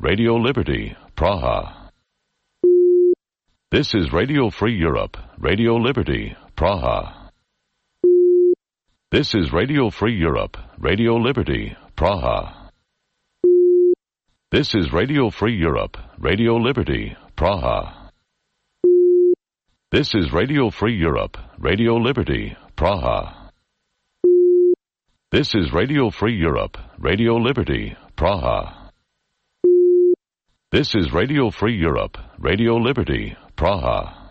Radio Liberty, Praha. This is Radio Free Europe, Radio Liberty, Praha. This is Radio Free Europe, Radio Liberty, Praha. This is Radio Free Europe, Radio Liberty, Praha. This is Radio Free Europe, Radio Liberty, Praha. This is Radio Free Europe, Radio Liberty, Praha. This is Radio Free Europe, Radio Liberty, Praha.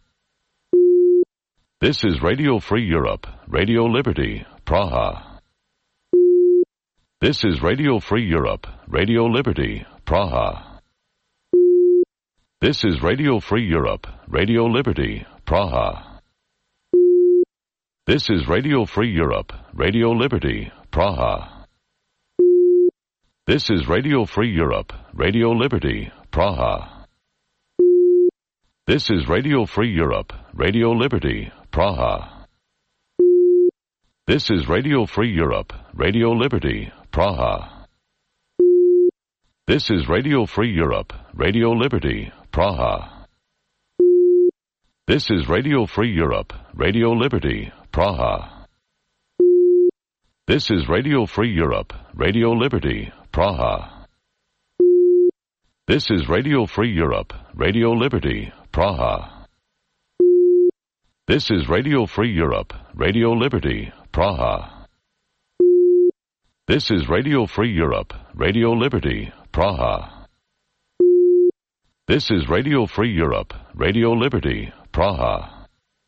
This is Radio Free Europe, Radio Liberty, Praha. This is Radio Free Europe, Radio Liberty, Praha. This is Radio Free Europe, Radio Liberty, Praha. This is Radio Free Europe, Radio Liberty, Praha. This is Radio Free Europe, Radio Liberty, Praha. This is Radio Free Europe, Radio Liberty, Praha. This is Radio Free Europe, Radio Liberty, Praha. This is Radio Free Europe, Radio Liberty, Praha. This is Radio Free Europe, Radio Liberty, Praha. This is Radio Free Europe, Radio Liberty, Praha. This is Radio Free Europe, Radio Liberty, Praha. This is Radio Free Europe, Radio Liberty, Praha. This is Radio Free Europe, Radio Liberty, Praha. This is Radio Free Europe, Radio Liberty, Praha.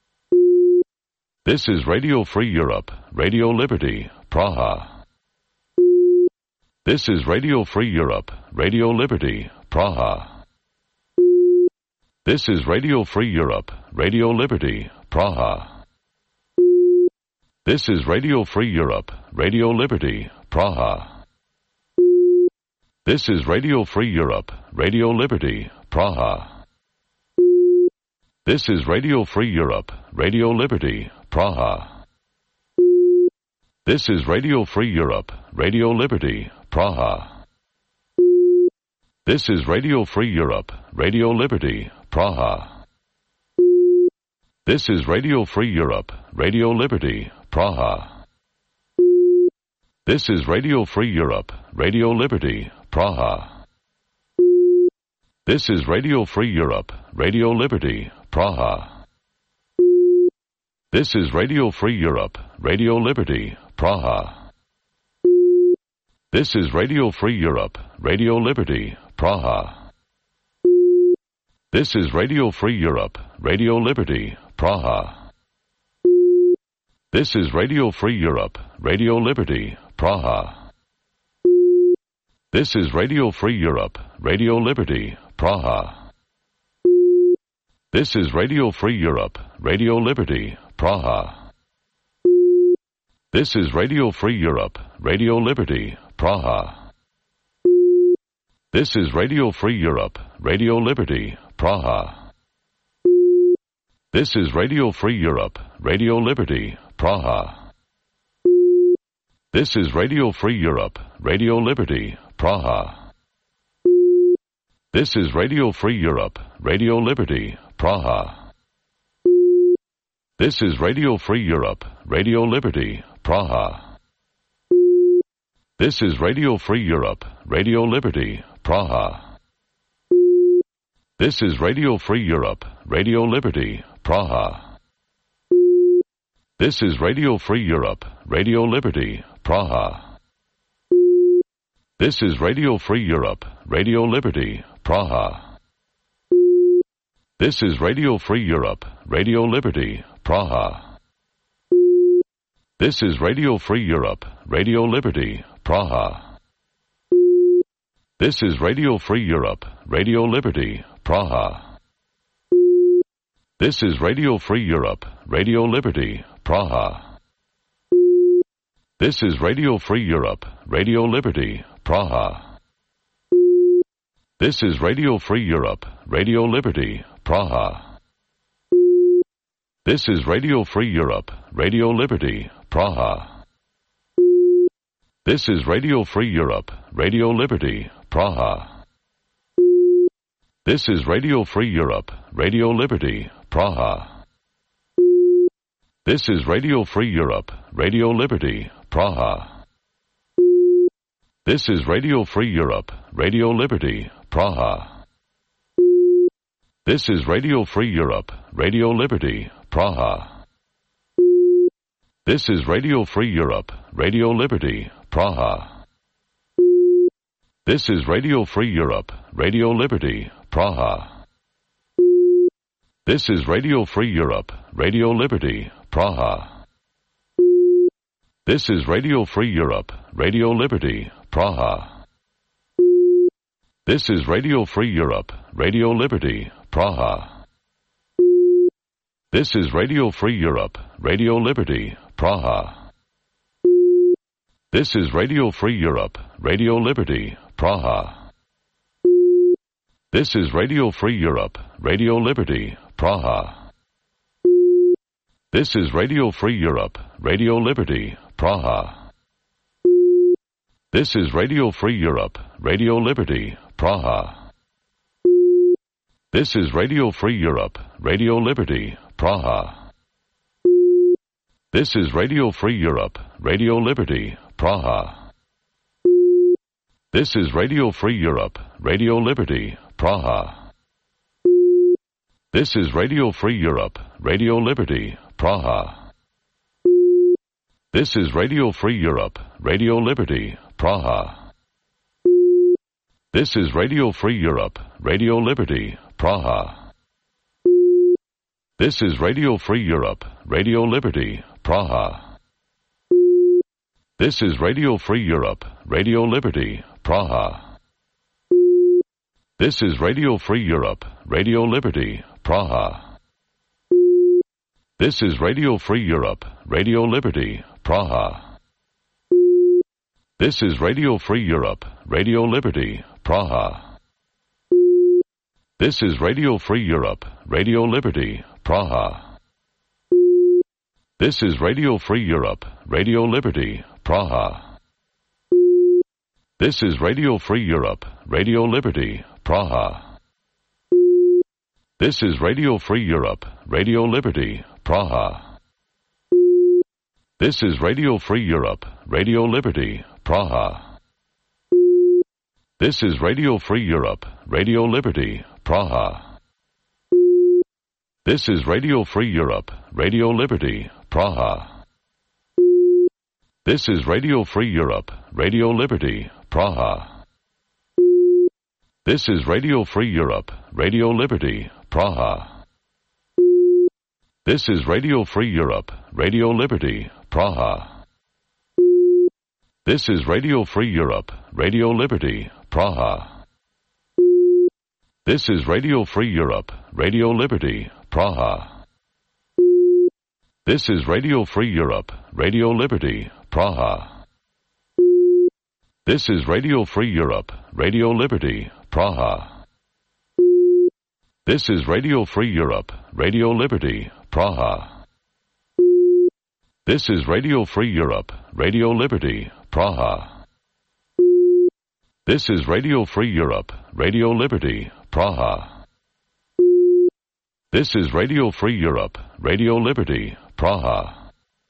This is Radio Free Europe, Radio Liberty, Praha. This is Radio Free Europe, Radio Liberty, Praha. This is Radio Free Europe, Radio Liberty, Praha. This is Radio Free Europe, Radio Liberty, Praha. This is Radio Free Europe, Radio Liberty, Praha. This is Radio Free Europe, Radio Liberty, Praha. This is Radio Free Europe, Radio Liberty, Praha. This is Radio Free Europe, Radio Liberty, Praha. This is Radio Free Europe, Radio Liberty, Praha. This is Radio Free Europe, Radio Liberty, Praha. This is Radio Free Europe, Radio Liberty, Praha. This is Radio Free Europe, Radio Liberty, Praha. This is Radio Free Europe, Radio Liberty, Praha. This is Radio Free Europe, Radio Liberty, Praha. This is Radio Free Europe, Radio Liberty, Praha. This is Radio Free Europe, Radio Liberty, Praha. This is Radio Free Europe, Radio Liberty, Praha. This is Radio Free Europe, Radio Liberty, Praha. This is Radio Free Europe, Radio Liberty, Praha. This is Radio Free Europe, Radio Liberty, Praha. This is Radio Free Europe, Radio Liberty, Praha. This is Radio Free Europe, Radio Liberty, Praha. This is Radio Free Europe, Radio Liberty, Praha. This is Radio Free Europe, Radio Liberty, Praha. This is Radio Free Europe, Radio Liberty, Praha. This is Radio Free Europe, Radio Liberty, Praha. This is Radio Free Europe, Radio Liberty, Praha. This is Radio Free Europe, Radio Liberty, Praha. This is Radio Free Europe, Radio Liberty, Praha. This is Radio Free Europe, Radio Liberty, Praha. This is Radio Free Europe, Radio Liberty, Praha. This is Radio Free Europe, Radio Liberty, Praha. This is Radio Free Europe, Radio Liberty, Praha. This is Radio Free Europe, Radio Liberty, Praha. This is Radio Free Europe, Radio Liberty, Praha. This is Radio Free Europe, Radio Liberty, Praha. This is Radio Free Europe, Radio Liberty, Praha. This is Radio Free Europe, Radio Liberty, Praha. This is Radio Free Europe, Radio Liberty, Praha. This is Radio Free Europe, Radio Liberty, Praha. This is Radio Free Europe, Radio Liberty, Praha. This is Radio Free Europe, Radio Liberty, Praha. This is Radio Free Europe, Radio Liberty, Praha. This is Radio Free Europe, Radio Liberty, Praha. This is Radio Free Europe, Radio Liberty, Praha. This is Radio Free Europe, Radio Liberty, Praha. This is Radio Free Europe, Radio Liberty, Praha. This is Radio Free Europe, Radio Liberty, Praha. This is Radio Free Europe, Radio Liberty, Praha. This is Radio Free Europe, Radio Liberty, Praha. This is Radio Free Europe, Radio Liberty, Praha. This is Radio Free Europe, Radio Liberty, Praha. This is Radio Free Europe, Radio Liberty, Praha. This is Radio Free Europe, Radio Liberty, Praha. This is Radio Free Europe, Radio Liberty, Praha. This is Radio Free Europe, Radio Liberty, Praha. This is Radio Free Europe, Radio Liberty, Praha. This is Radio Free Europe, Radio Liberty, Praha. This is Radio Free Europe, Radio Liberty, Praha. This is Radio Free Europe, Radio Liberty, Praha. This is Radio Free Europe, Radio Liberty, Praha. This is Radio Free Europe, Radio Liberty, Praha. This is Radio Free Europe, Radio Liberty, Praha. This is Radio Free Europe, Radio Liberty, Praha. This is Radio Free Europe, Radio Liberty, Praha. This is Radio Free Europe, Radio Liberty, Praha. This is Radio Free Europe, Radio Liberty, Praha. This is Radio Free Europe, Radio Liberty, Praha. This is Radio Free Europe, Radio Liberty, Praha. This is Radio Free Europe, Radio Liberty, Praha. This is Radio Free Europe, Radio Liberty, Praha. This is Radio Free Europe, Radio Liberty, Praha. This is Radio Free Europe, Radio Liberty, Praha. This is Radio Free Europe, Radio Liberty, Praha. This is Radio Free Europe, Radio Liberty, Praha. This is Radio Free Europe, Radio Liberty, Praha. This is Radio Free Europe, Radio Liberty, Praha. This is Radio Free Europe, Radio Liberty, Praha.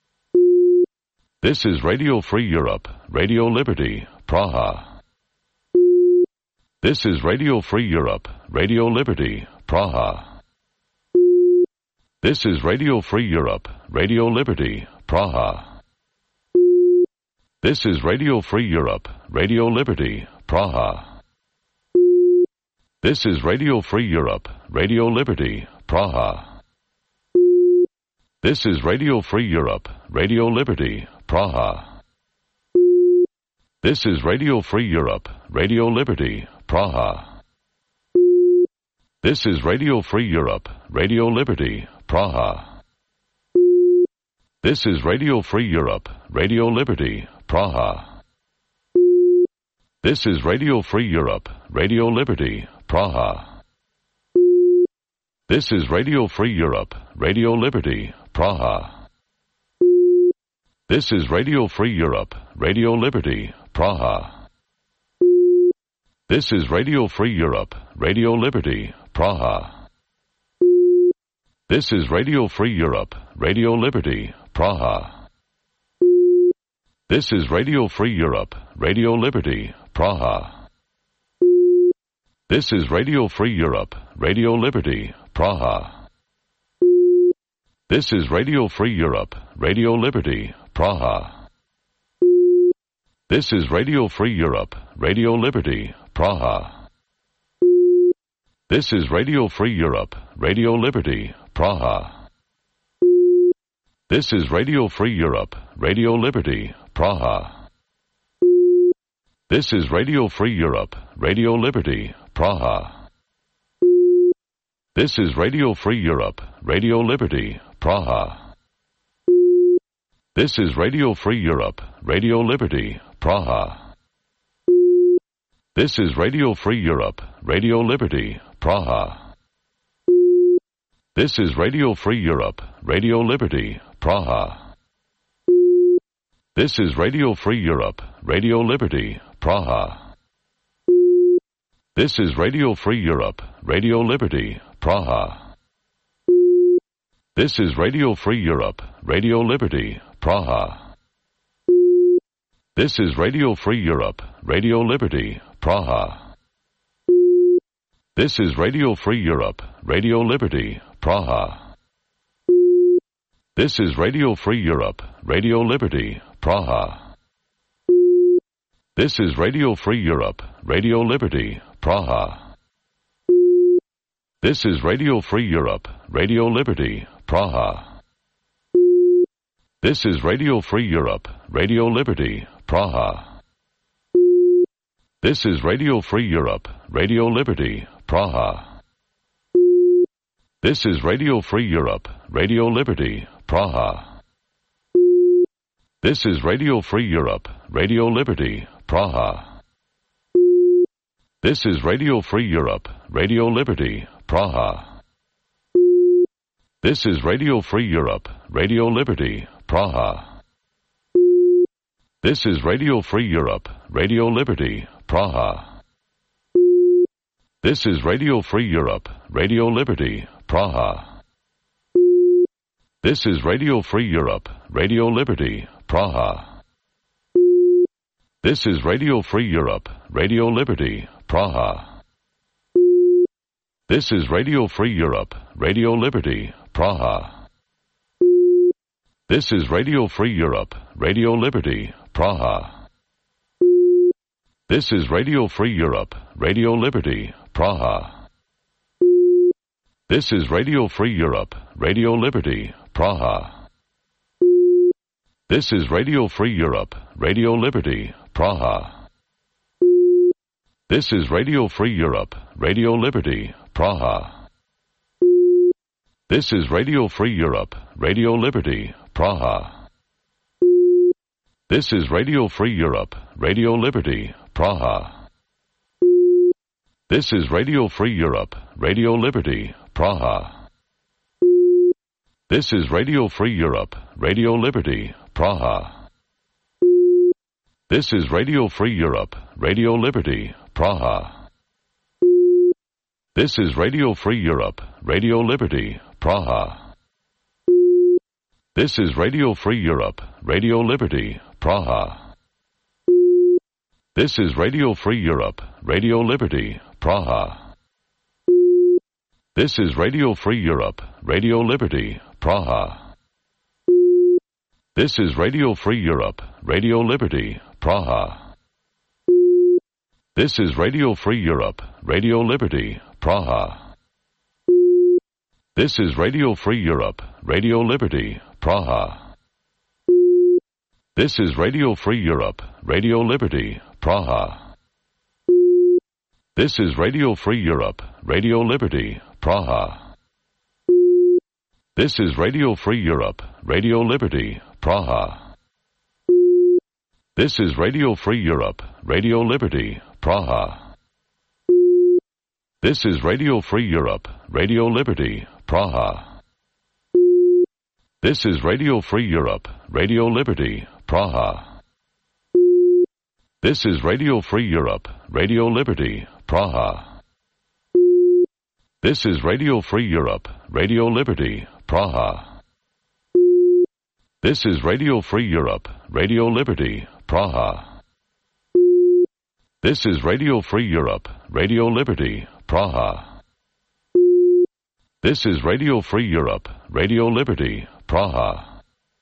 This is Radio Free Europe, Radio Liberty, Praha. This is Radio Free Europe, Radio Liberty, Praha. This is Radio Free Europe, Radio Liberty, Praha. This is Radio Free Europe, Radio Liberty, Praha. This is Radio Free Europe, Radio Liberty, Praha. This is Radio Free Europe, Radio Liberty, Praha. This is Radio Free Europe, Radio Liberty, Praha. This is Radio Free Europe, Radio Liberty, Praha. This is Radio Free Europe, Radio Liberty, Praha. This is Radio Free Europe, Radio Liberty, Praha. This is Radio Free Europe, Radio Liberty, Praha. This is Radio Free Europe, Radio Liberty, Praha. This is Radio Free Europe, Radio Liberty, Praha. This is Radio Free Europe, Radio Liberty, Praha. This is Radio Free Europe, Radio Liberty, Praha. This is Radio Free Europe, Radio Liberty, Praha. This is Radio Free Europe, Radio Liberty, Praha. This is Radio Free Europe, Radio Liberty, Praha. This is Radio Free Europe, Radio Liberty, Praha. This is Radio Free Europe, Radio Liberty, Praha. This is Radio Free Europe, Radio Liberty, Praha. This is Radio Free Europe, Radio Liberty, Praha. This is Radio Free Europe, Radio Liberty, Praha. This is Radio Free Europe, Radio Liberty, Praha. This is Radio Free Europe, Radio Liberty, Praha. This is Radio Free Europe, Radio Liberty, Praha. This is Radio Free Europe, Radio Liberty, Praha. This is Radio Free Europe, Radio Liberty, Praha. This is Radio Free Europe, Radio Liberty, Praha. This is Radio Free Europe, Radio Liberty, Praha. This is Radio Free Europe, Radio Liberty, Praha. This is Radio Free Europe, Radio Liberty, Praha. This is Radio Free Europe, Radio Liberty, Praha. This is Radio Free Europe, Radio Liberty, Praha. This is Radio Free Europe, Radio Liberty, Praha. This is Radio Free Europe, Radio Liberty, Praha. This is Radio Free Europe, Radio Liberty, Praha. This is Radio Free Europe, Radio Liberty, Praha. This is Radio Free Europe, Radio Liberty, Praha. This is Radio Free Europe, Radio Liberty, Praha. This is Radio Free Europe, Radio Liberty, Praha. This is Radio Free Europe, Radio Liberty, Praha. This is Radio Free Europe, Radio Liberty, Praha. This is Radio Free Europe, Radio Liberty, Praha. This is Radio Free Europe, Radio Liberty, Praha. This is Radio Free Europe, Radio Liberty, Praha. This is Radio Free Europe, Radio Liberty, Praha. This is Radio Free Europe, Radio Liberty, Praha. This is Radio Free Europe, Radio Liberty, Praha. This is Radio Free Europe, Radio Liberty, Praha. This is Radio Free Europe, Radio Liberty, Praha. This is Radio Free Europe, Radio Liberty, Praha. This is Radio Free Europe, Radio Liberty, Praha. This is Radio Free Europe, Radio Liberty, Praha. This is Radio Free Europe, Radio Liberty, Praha. This is Radio Free Europe, Radio Liberty, Praha. This is Radio Free Europe, Radio Liberty, Praha. This is Radio Free Europe, Radio Liberty, Praha. This is Radio Free Europe, Radio Liberty, Praha. This is Radio Free Europe, Radio Liberty, Praha. This is Radio Free Europe, Radio Liberty, Praha. This is Radio Free Europe, Radio Liberty, Praha. This is Radio Free Europe, Radio Liberty, Praha. This is Radio Free Europe, Radio Liberty, Praha. This is Radio Free Europe, Radio Liberty, Praha. This is Radio Free Europe, Radio Liberty, Praha. This is Radio Free Europe, Radio Liberty, Praha. This is Radio Free Europe, Radio Liberty, Praha. This is Radio Free Europe, Radio Liberty, Praha. This is Radio Free Europe, Radio Liberty, Praha. This is Radio Free Europe, Radio Liberty, Praha. This is Radio Free Europe, Radio Liberty, Praha.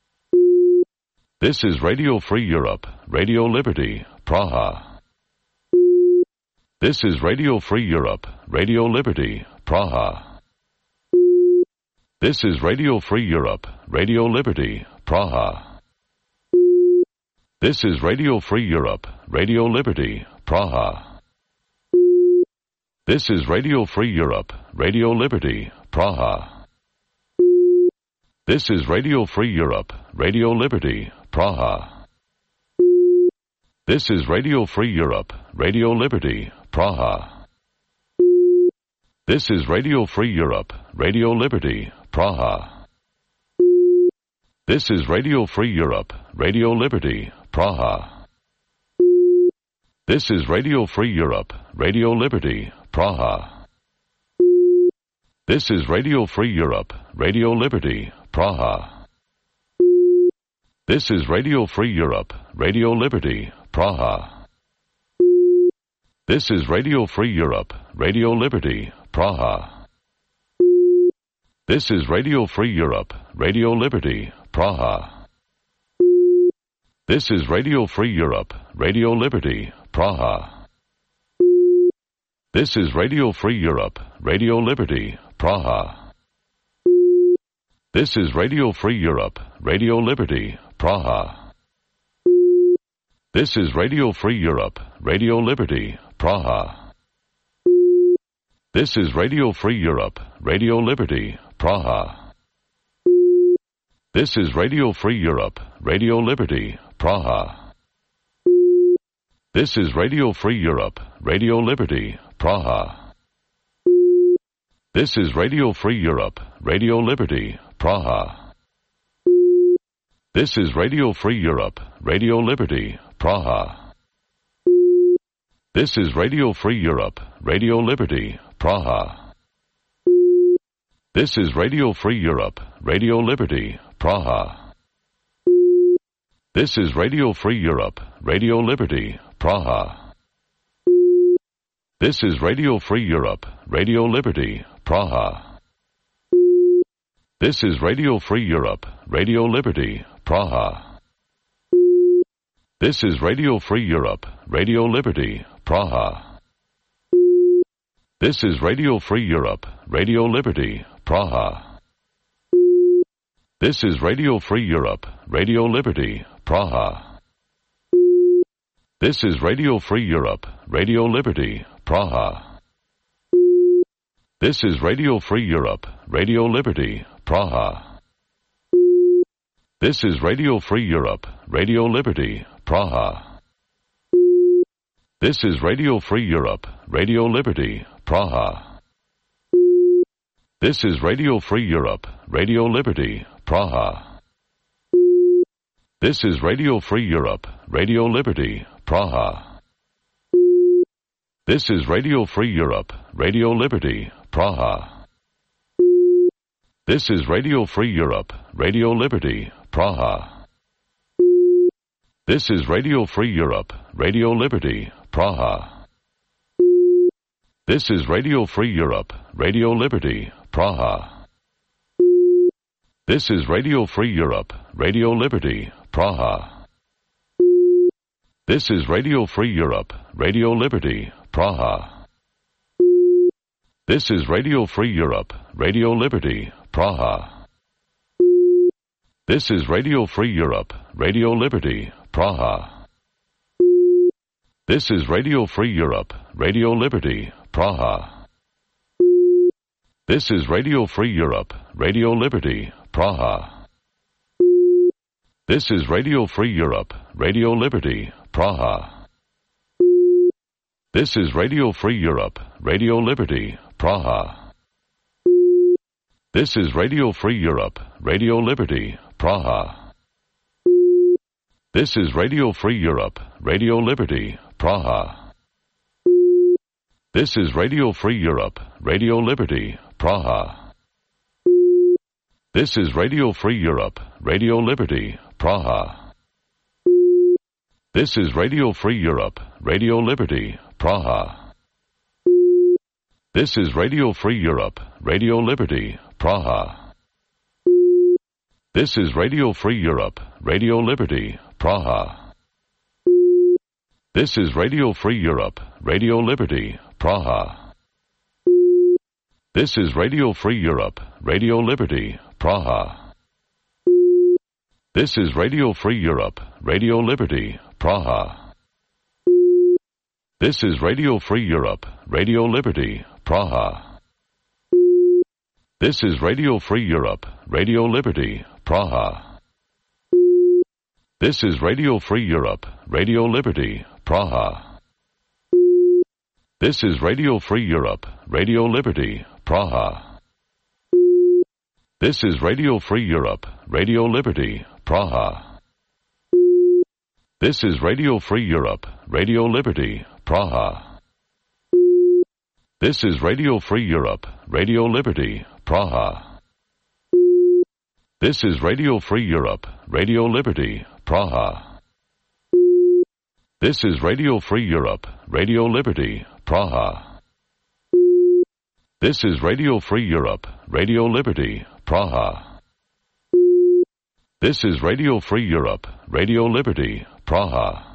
This is Radio Free Europe, Radio Liberty, Praha. This is Radio Free Europe, Radio Liberty, Praha. This is Radio Free Europe, Radio Liberty, Praha. This is Radio Free Europe, Radio Liberty, Praha. This is Radio Free Europe, Radio Liberty, Praha. This is Radio Free Europe, Radio Liberty, Praha. This is Radio Free Europe, Radio Liberty, Praha. This is Radio Free Europe, Radio Liberty, Praha. This is Radio Free Europe, Radio Liberty, Praha. This is Radio Free Europe, Radio Liberty, Praha. This is Radio Free Europe, Radio Liberty, Praha. This is Radio Free Europe, Radio Liberty, Praha. This is Radio Free Europe, Radio Liberty, Praha. This is Radio Free Europe, Radio Liberty, Praha. This is Radio Free Europe, Radio Liberty, Praha. This is Radio Free Europe, Radio Liberty, Praha. This is Radio Free Europe, Radio Liberty, Praha. This is Radio Free Europe, Radio Liberty, Praha. This is Radio Free Europe, Radio Liberty, Praha. This is Radio Free Europe, Radio Liberty, Praha. This is Radio Free Europe, Radio Liberty, Praha. This is Radio Free Europe, Radio Liberty, Praha. This is Radio Free Europe, Radio Liberty, Praha. This is Radio Free Europe, Radio Liberty, Praha. This is Radio Free Europe, Radio Liberty, Praha. This is Radio Free Europe, Radio Liberty, Praha. This is Radio Free Europe, Radio Liberty, Praha. This is Radio Free Europe, Radio Liberty, Praha. This is Radio Free Europe, Radio Liberty, Praha. This is Radio Free Europe, Radio Liberty, Praha. This is Radio Free Europe, Radio Liberty, Praha. This is Radio Free Europe, Radio Liberty, Praha. This is Radio Free Europe, Radio Liberty, Praha. This is Radio Free Europe, Radio Liberty, Praha. This is Radio Free Europe, Radio Liberty, Praha. This is Radio Free Europe, Radio Liberty, Praha. This is Radio Free Europe, Radio Liberty, Praha. This is Radio Free Europe, Radio Liberty, Praha. This is Radio Free Europe, Radio Liberty, Praha. This is Radio Free Europe, Radio Liberty, Praha. This is Radio Free Europe, Radio Liberty, Praha. This is Radio Free Europe, Radio Liberty, Praha. This is Radio Free Europe, Radio Liberty, Praha. This is Radio Free Europe, Radio Liberty, Praha. This is Radio Free Europe, Radio Liberty, Praha. This is Radio Free Europe, Radio Liberty, Praha. This is Radio Free Europe, Radio Liberty, Praha. This is Radio Free Europe, Radio Liberty, Praha. This is Radio Free Europe, Radio Liberty, Praha. This is Radio Free Europe, Radio Liberty, Praha. This is Radio Free Europe, Radio Liberty, Praha. This is Radio Free Europe, Radio Liberty, Praha. This is Radio Free Europe, Radio Liberty, Praha. This is Radio Free Europe, Radio Liberty, Praha. This is Radio Free Europe, Radio Liberty, Praha. This is Radio Free Europe, Radio Liberty, Praha. This is Radio Free Europe, Radio Liberty, Praha. This is Radio Free Europe, Radio Liberty, Praha. This is Radio Free Europe, Radio Liberty, Praha. This is Radio Free Europe, Radio Liberty, Praha. This is Radio Free Europe, Radio Liberty, Praha. This is Radio Free Europe, Radio Liberty, Praha. This is Radio Free Europe, Radio Liberty, Praha. This is Radio Free Europe, Radio Liberty, Praha. This is Radio Free Europe, Radio Liberty, Praha. This is Radio Free Europe, Radio Liberty, Praha. This is Radio Free Europe, Radio Liberty, Praha. This is Radio Free Europe, Radio Liberty, Praha. This is Radio Free Europe, Radio Liberty, Praha. This is Radio Free Europe, Radio Liberty, Praha.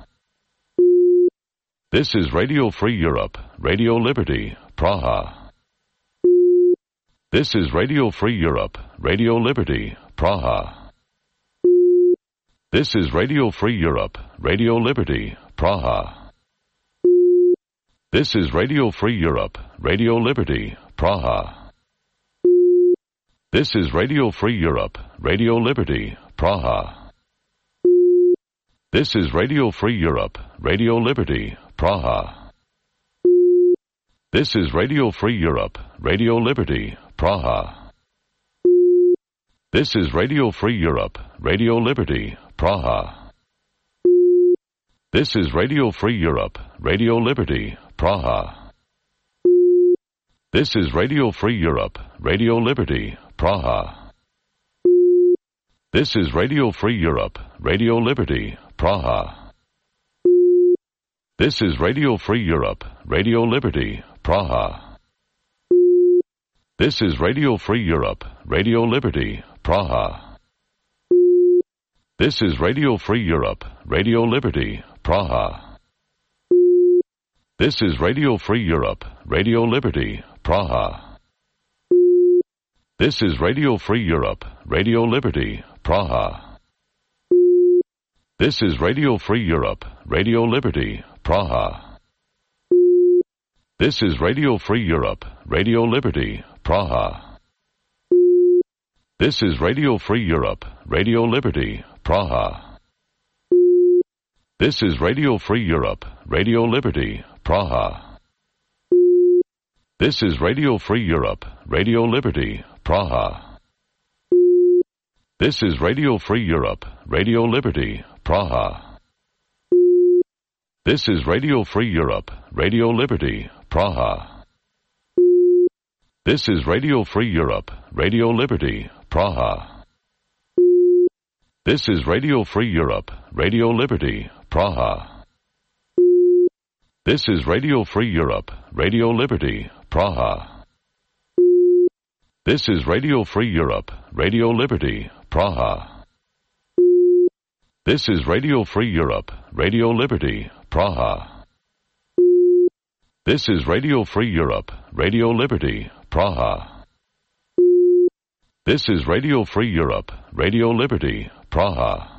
This is Radio Free Europe, Radio Liberty, Praha. This is Radio Free Europe, Radio Liberty, Praha. This is Radio Free Europe, Radio Liberty, Praha. This is Radio Free Europe, Radio Liberty, Praha. This is Radio Free Europe, Radio Liberty, Praha. This is Radio Free Europe, Radio Liberty, Praha. This is Radio Free Europe, Radio Liberty, Praha. This is Radio Free Europe, Radio Liberty, Praha. This is Radio Free Europe, Radio Liberty, Praha. This is Radio Free Europe, Radio Liberty, Praha. This is Radio Free Europe, Radio Liberty, Praha. This is Radio Free Europe, Radio Liberty, Praha. This is Radio Free Europe, Radio Liberty, Praha. This is Radio Free Europe, Radio Liberty, Praha. This is Radio Free Europe, Radio Liberty, Praha. This is Radio Free Europe, Radio Liberty, Praha. This is Radio Free Europe, Radio Liberty, Praha. This is Radio Free Europe, Radio Liberty, Praha. This is Radio Free Europe, Radio Liberty, Praha. This is Radio Free Europe, Radio Liberty, Praha. This is Radio Free Europe, Radio Liberty, Praha. This is Radio Free Europe, Radio Liberty, Praha. This is Radio Free Europe, Radio Liberty, Praha. This is Radio Free Europe, Radio Liberty, Praha. This is Radio Free Europe, Radio Liberty, Praha. This is Radio Free Europe, Radio Liberty, Praha. This is Radio Free Europe, Radio Liberty, Praha. This is Radio Free Europe, Radio Liberty, Praha. This is Radio Free Europe, Radio Liberty, Praha. This is Radio Free Europe, Radio Liberty, Praha.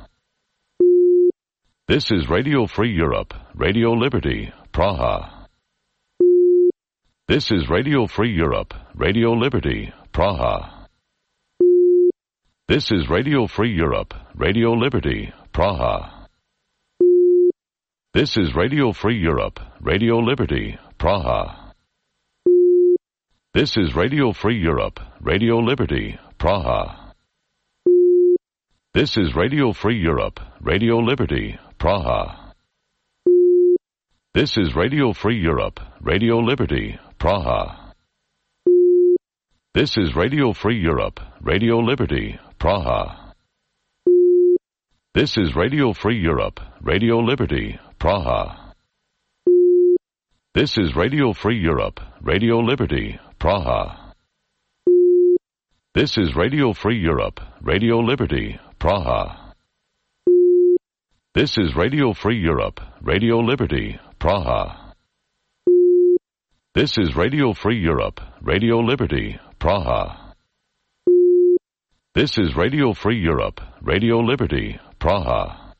This is Radio Free Europe, Radio Liberty, Praha. This is Radio Free Europe, Radio Liberty, Praha. This is Radio Free Europe, Radio Liberty, Praha. This is Radio Free Europe, Radio Liberty, Praha. This is Radio Free Europe, Radio Liberty, Praha. This is Radio Free Europe, Radio Liberty, Praha. This is Radio Free Europe, Radio Liberty, Praha. This is Radio Free Europe, Radio Liberty, Praha. This is Radio Free Europe, Radio Liberty, Praha. This is Radio Free Europe, Radio Liberty, Praha. This is Radio Free Europe, Radio Liberty, Praha. This is Radio Free Europe, Radio Liberty, Praha. This is Radio Free Europe, Radio Liberty, Praha. This is Radio Free Europe, Radio Liberty, Praha.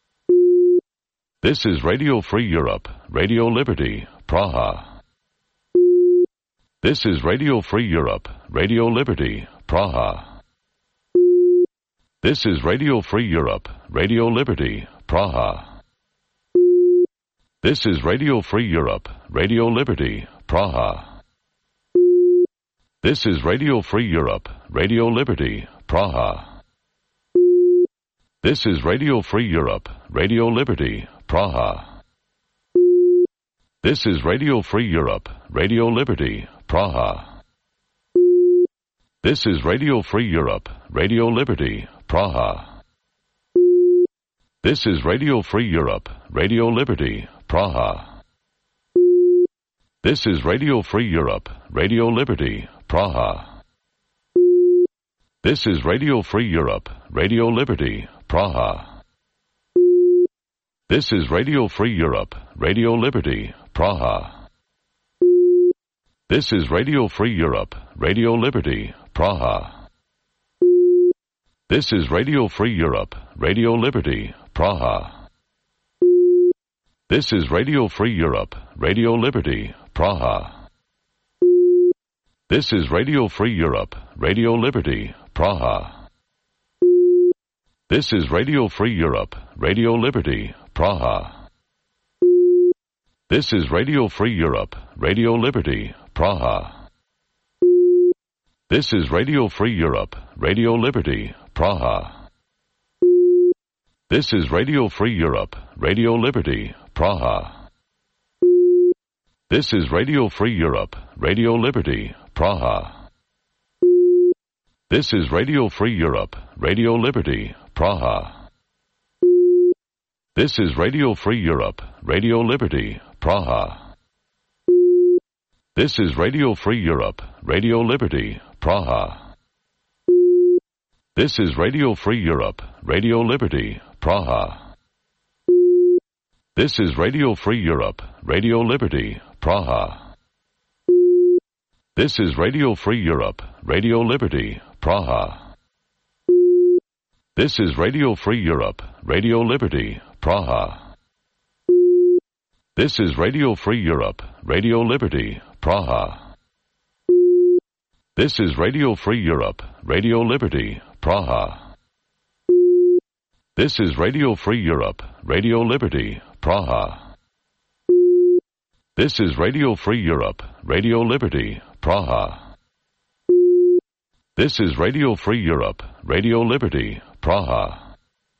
This is Radio Free Europe, Radio Liberty, Praha. This is Radio Free Europe, Radio Liberty, Praha. This is Radio Free Europe, Radio Liberty, Praha. This is Radio Free Europe, Radio Liberty, Praha. This is Radio Free Europe, Radio Liberty, Praha. This is Radio Free Europe, Radio Liberty, Praha. This is Radio Free Europe, Radio Liberty, Praha. This is Radio Free Europe, Radio Liberty, Praha. This is Radio Free Europe, Radio Liberty, Praha. This is Radio Free Europe, Radio Liberty, Praha. This is Radio Free Europe, Radio Liberty, Praha. This is Radio Free Europe, Radio Liberty, Praha. This is Radio Free Europe, Radio Liberty, Praha. This is Radio Free Europe, Radio Liberty, Praha. This is Radio Free Europe, Radio Liberty, Praha. This is Radio Free Europe, Radio Liberty, Praha. This is Radio Free Europe, Radio Liberty, Praha. This is Radio Free Europe, Radio Liberty, Praha. This is Radio Free Europe, Radio Liberty, Praha. This is Radio Free Europe, Radio Liberty, Praha. This is Radio Free Europe, Radio Liberty, Praha. This is Radio Free Europe, Radio Liberty, Praha. This is Radio Free Europe, Radio Liberty, Praha. This is Radio Free Europe, Radio Liberty, Praha. This is Radio Free Europe, Radio Liberty, Praha. This is Radio Free Europe, Radio Liberty, Praha. This is Radio Free Europe, Radio Liberty, Praha. This is Radio Free Europe, Radio Liberty, Praha. This is Radio Free Europe, Radio Liberty, Praha. This is Radio Free Europe, Radio Liberty, Praha. This is Radio Free Europe, Radio Liberty, Praha. This is Radio Free Europe, Radio Liberty, Praha. This is Radio Free Europe, Radio Liberty, Praha.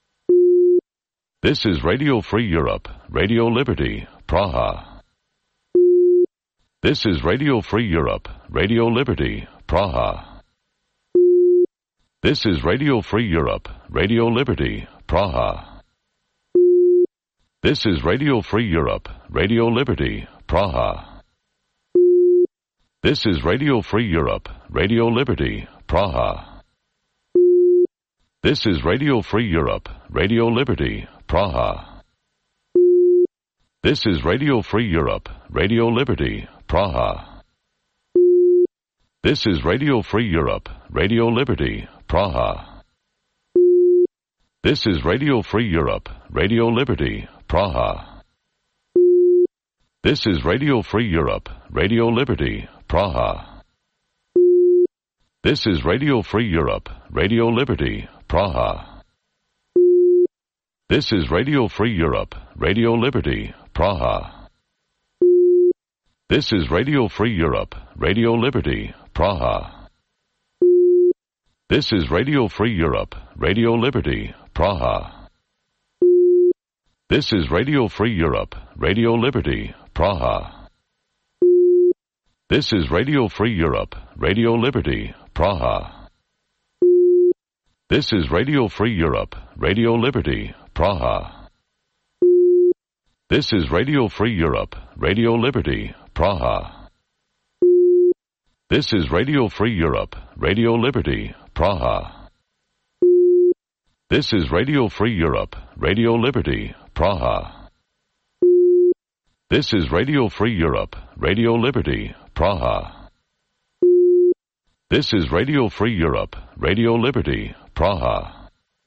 This is Radio Free Europe, Radio Liberty, Praha. This is Radio Free Europe, Radio Liberty, Praha. This is Radio Free Europe, Radio Liberty, Praha. This is Radio Free Europe, Radio Liberty, Praha. This is Radio Free Europe, Radio Liberty, Praha. This is Radio Free Europe, Radio Liberty, Praha. This is Radio Free Europe, Radio Liberty, Praha. This is Radio Free Europe, Radio Liberty, Praha. This is Radio Free Europe, Radio Liberty, Praha. This is Radio Free Europe, Radio Liberty, Praha. This is Radio Free Europe, Radio Liberty, Praha. This is Radio Free Europe, Radio Liberty, Praha. This is Radio Free Europe, Radio Liberty, Praha. This is Radio Free Europe, Radio Liberty, Praha. This is Radio Free Europe, Radio Liberty, Praha. This is Radio Free Europe, Radio Liberty, Praha. This is Radio Free Europe, Radio Liberty, Praha. This is Radio Free Europe, Radio Liberty, Praha. This is Radio Free Europe, Radio Liberty, Praha. This is Radio Free Europe, Radio Liberty, Praha. This is Radio Free Europe, Radio Liberty, Praha. This is Radio Free Europe, Radio Liberty, Praha.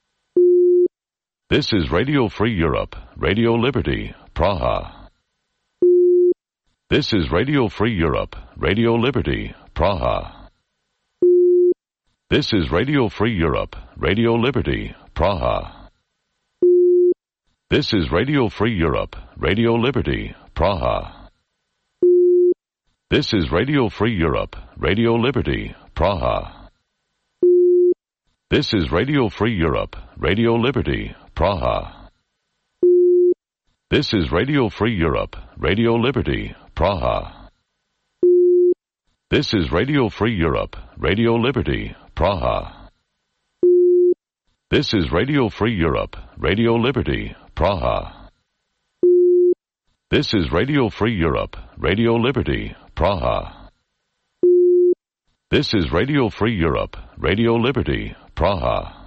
This is Radio Free Europe, Radio Liberty, Praha. This is Radio Free Europe, Radio Liberty, Praha. This is Radio Free Europe, Radio Liberty, Praha. This is Radio Free Europe, Radio Liberty, Praha. This is Radio Free Europe, Radio Liberty, Praha. This is Radio Free Europe, Radio Liberty, Praha. This is Radio Free Europe, Radio Liberty, Praha. This is Radio Free Europe, Radio Liberty, Praha. This is Radio Free Europe, Radio Liberty, Praha. This is Radio Free Europe, Radio Liberty, Praha. This is Radio Free Europe, Radio Liberty, Praha.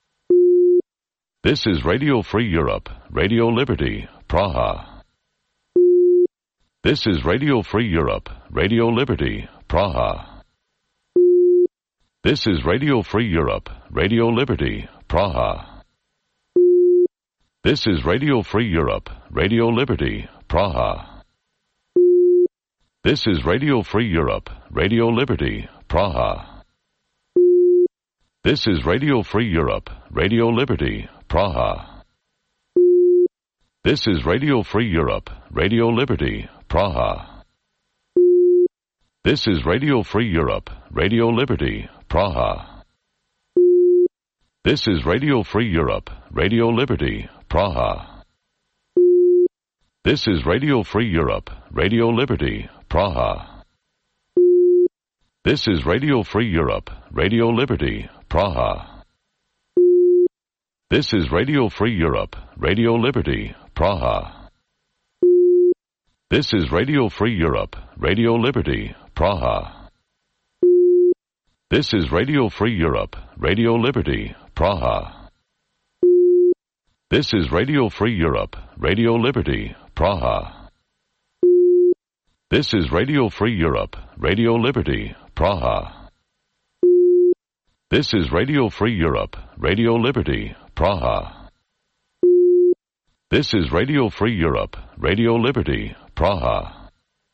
This is Radio Free Europe, Radio Liberty, Praha. This is Radio Free Europe, Radio Liberty, Praha. This is Radio Free Europe, Radio Liberty, Praha. This is Radio Free Europe, Radio Liberty, Praha. This is Radio Free Europe, Radio Liberty, Praha. This is Radio Free Europe, Radio Liberty, Praha. This is Radio Free Europe, Radio Liberty, Praha. This is Radio Free Europe, Radio Liberty, Praha. This is Radio Free Europe, Radio Liberty, Praha. This is Radio Free Europe, Radio Liberty, Praha. This is Radio Free Europe, Radio Liberty, Praha. This is Radio Free Europe, Radio Liberty, Praha. This is Radio Free Europe, Radio Liberty, Praha. This is Radio Free Europe, Radio Liberty, Praha. This is Radio Free Europe, Radio Liberty, Praha. This is Radio Free Europe, Radio Liberty, Praha. This is Radio Free Europe, Radio Liberty, Praha. This is Radio Free Europe, Radio Liberty, Praha.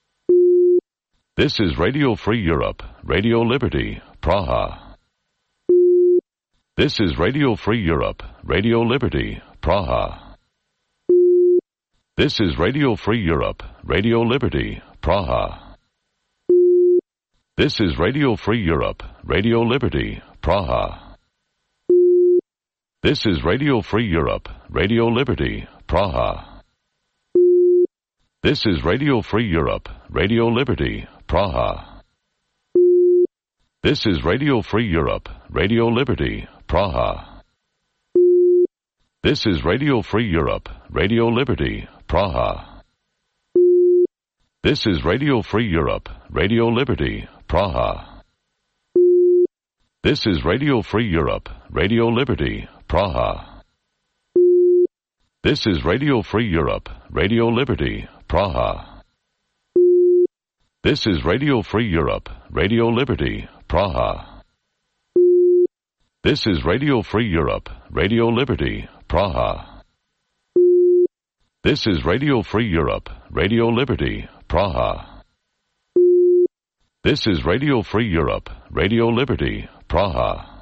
This is Radio Free Europe, Radio Liberty, Praha. This is Radio Free Europe, Radio Liberty, Praha. This is Radio Free Europe, Radio Liberty, Praha. This is Radio Free Europe, Radio Liberty, Praha. This is Radio Free Europe, Radio Liberty, Praha. This is Radio Free Europe, Radio Liberty, Praha. This is Radio Free Europe, Radio Liberty, Praha. This is Radio Free Europe, Radio Liberty, Praha. This is Radio Free Europe, Radio Liberty, Praha. This is Radio Free Europe, Radio Liberty, Praha. This is Radio Free Europe, Radio Liberty, Praha. This is Radio Free Europe, Radio Liberty, Praha. This is Radio Free Europe, Radio Liberty, Praha. This is Radio Free Europe, Radio Liberty, Praha. This is Radio Free Europe, Radio Liberty, Praha.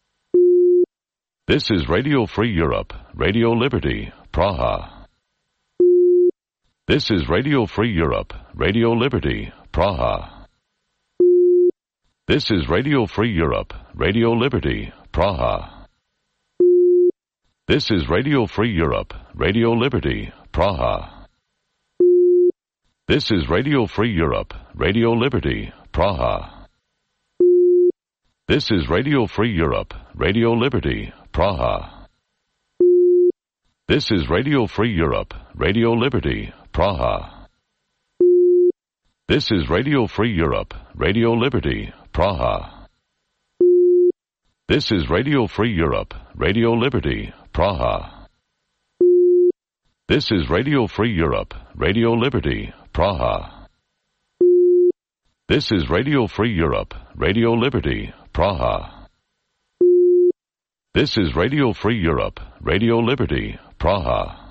This is Radio Free Europe, Radio Liberty, Praha. This is Radio Free Europe, Radio Liberty, Praha. This is Radio Free Europe, Radio Liberty, Praha. This is Radio Free Europe, Radio Liberty, Praha. This is Radio Free Europe, Radio Liberty, Praha. This is Radio Free Europe, Radio Liberty, Praha. This is Radio Free Europe, Radio Liberty, Praha. This is Radio Free Europe, Radio Liberty, Praha. This is Radio Free Europe, Radio Liberty, Praha. This is Radio Free Europe, Radio Liberty, Praha. This is Radio Free Europe, Radio Liberty, Praha. This is Radio Free Europe, Radio Liberty, Praha.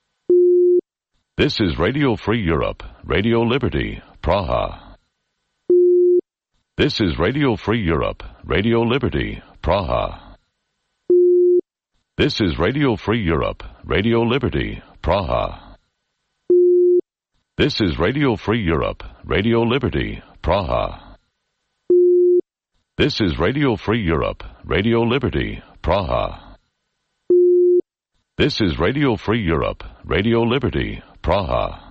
This is Radio Free Europe, Radio Liberty, Praha. This is Radio Free Europe, Radio Liberty, Praha. This is Radio Free Europe, Radio Liberty, Praha. This is Radio Free Europe, Radio Liberty, Praha. This is Radio Free Europe, Radio Liberty, Praha. This is Radio Free Europe, Radio Liberty, Praha.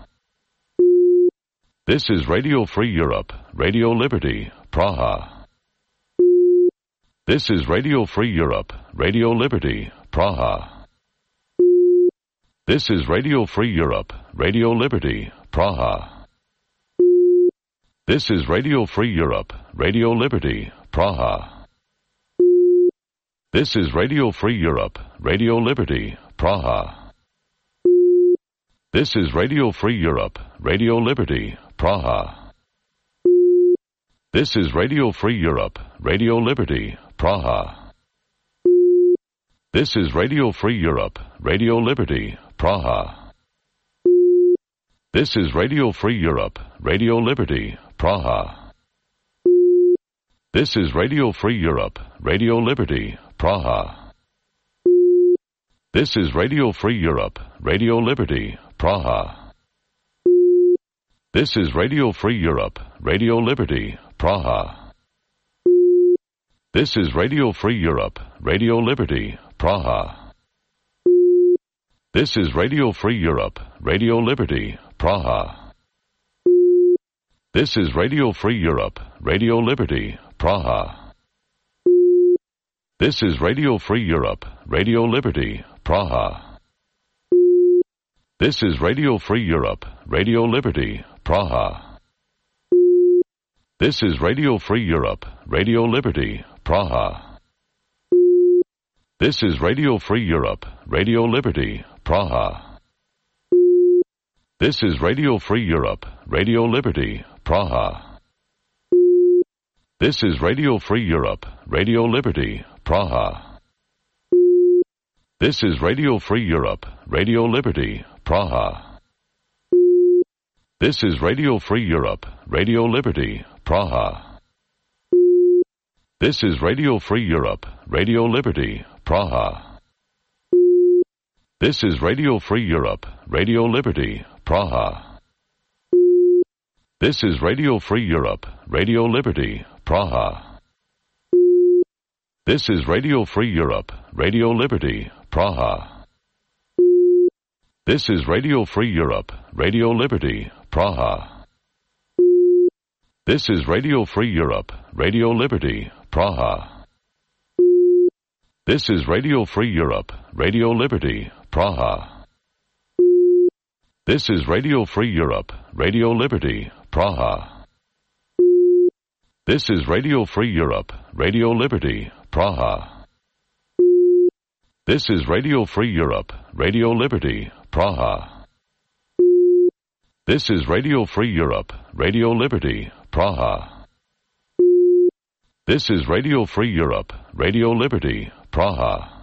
This is Radio Free Europe, Radio Liberty, Praha. This is Radio Free Europe, Radio Liberty, Praha. This is Radio Free Europe, Radio Liberty, Praha. This is Radio Free Europe, Radio Liberty, Praha. This is Radio Free Europe, Radio Liberty, Praha. This is Radio Free Europe, Radio Liberty, Praha. This is Radio Free Europe, Radio Liberty, Praha. This is Radio Free Europe, Radio Liberty, Praha. This is Radio Free Europe, Radio Liberty, Praha. This is Radio Free Europe, Radio Liberty, Praha. This is Radio Free Europe, Radio Liberty, Praha. This is Radio Free Europe, Radio Liberty, Praha. This is Radio Free Europe, Radio Liberty, Praha. This is Radio Free Europe, Radio Liberty, Praha. This is Radio Free Europe, Radio Liberty, Praha. This is Radio Free Europe, Radio Liberty, Praha. This is Radio Free Europe, Radio Liberty, Praha. This is Radio Free Europe, Radio Liberty, Praha. This is Radio Free Europe, Radio Liberty, Praha. This is Radio Free Europe, Radio Liberty, Praha. This is Radio Free Europe, Radio Liberty, Praha. This is Radio Free Europe, Radio Liberty, Praha. This is Radio Free Europe, Radio Liberty, Praha. This is Radio Free Europe, Radio Liberty, Praha. This is Radio Free Europe, Radio Liberty, Praha. This is Radio Free Europe, Radio Liberty, Praha. This is Radio Free Europe, Radio Liberty, Praha. This is Radio Free Europe, Radio Liberty, Praha. This is Radio Free Europe, Radio Liberty, Praha. This is Radio Free Europe, Radio Liberty, Praha. This is Radio Free Europe, Radio Liberty, Praha. This is Radio Free Europe, Radio Liberty, Praha. This is Radio Free Europe, Radio Liberty, Praha. This is Radio Free Europe, Radio Liberty, Praha. This is Radio Free Europe, Radio Liberty, Praha.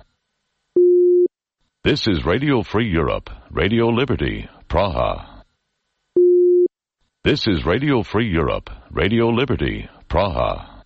This is Radio Free Europe, Radio Liberty, Praha. This is Radio Free Europe, Radio Liberty, Praha.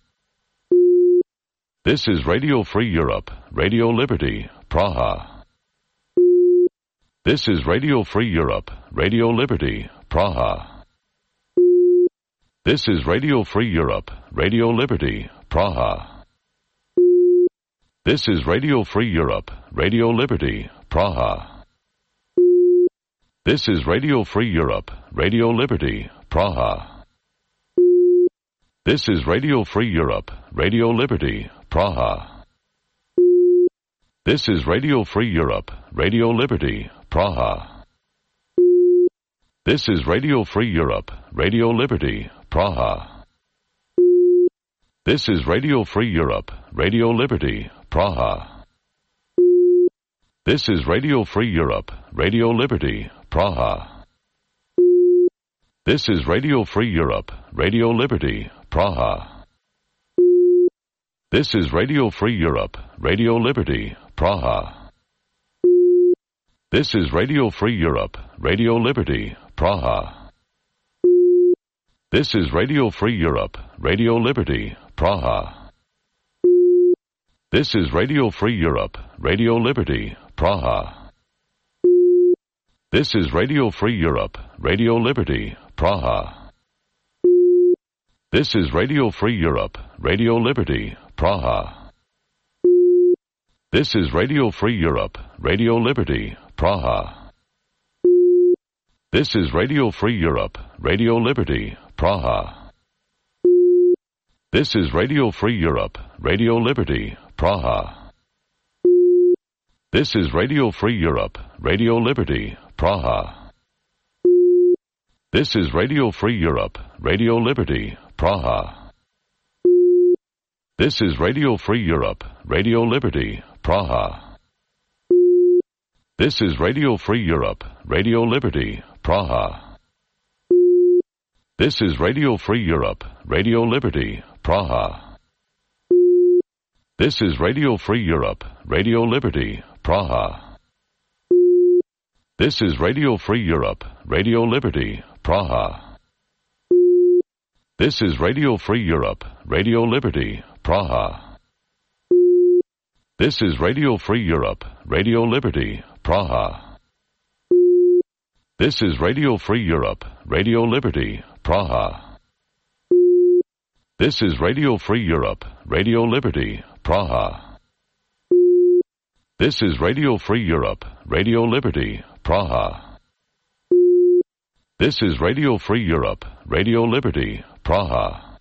This is Radio Free Europe, Radio Liberty, Praha. This is Radio Free Europe, Radio Liberty, Praha. This is Radio Free Europe, Radio Liberty, Praha. This is Radio Free Europe, Radio Liberty, Praha. This is Radio Free Europe, Radio Liberty, Praha. This is Radio Free Europe, Radio Liberty, Praha. This is Radio Free Europe, Radio Liberty, Praha. This is Radio Free Europe, Radio Liberty, Praha. This is Radio Free Europe, Radio Liberty, Praha. This is Radio Free Europe, Radio Liberty, Praha. This is Radio Free Europe, Radio Liberty, Praha. This is Radio Free Europe, Radio Liberty, Praha. This is Radio Free Europe, Radio Liberty, Praha. This is Radio Free Europe, Radio Liberty, Praha. This is Radio Free Europe, Radio Liberty, Praha. This is Radio Free Europe, Radio Liberty, Praha. This is Radio Free Europe, Radio Liberty, Praha. This is Radio Free Europe, Radio Liberty, Praha. This is Radio Free Europe, Radio Liberty, Praha. This is Radio Free Europe, Radio Liberty, Praha. This is Radio Free Europe, Radio Liberty, Praha. This is Radio Free Europe, Radio Liberty, Praha. This is Radio Free Europe, Radio Liberty, Praha. This is Radio Free Europe, Radio Liberty, Praha. This is Radio Free Europe, Radio Liberty, Praha. This is Radio Free Europe, Radio Liberty, Praha. This is Radio Free Europe, Radio Liberty, Praha. This is Radio Free Europe, Radio Liberty, Praha. This is Radio Free Europe, Radio Liberty, Praha. This is Radio Free Europe, Radio Liberty, Praha. This is Radio Free Europe, Radio Liberty, Praha. This is Radio Free Europe, Radio Liberty, Praha. This is Radio Free Europe, Radio Liberty, Praha.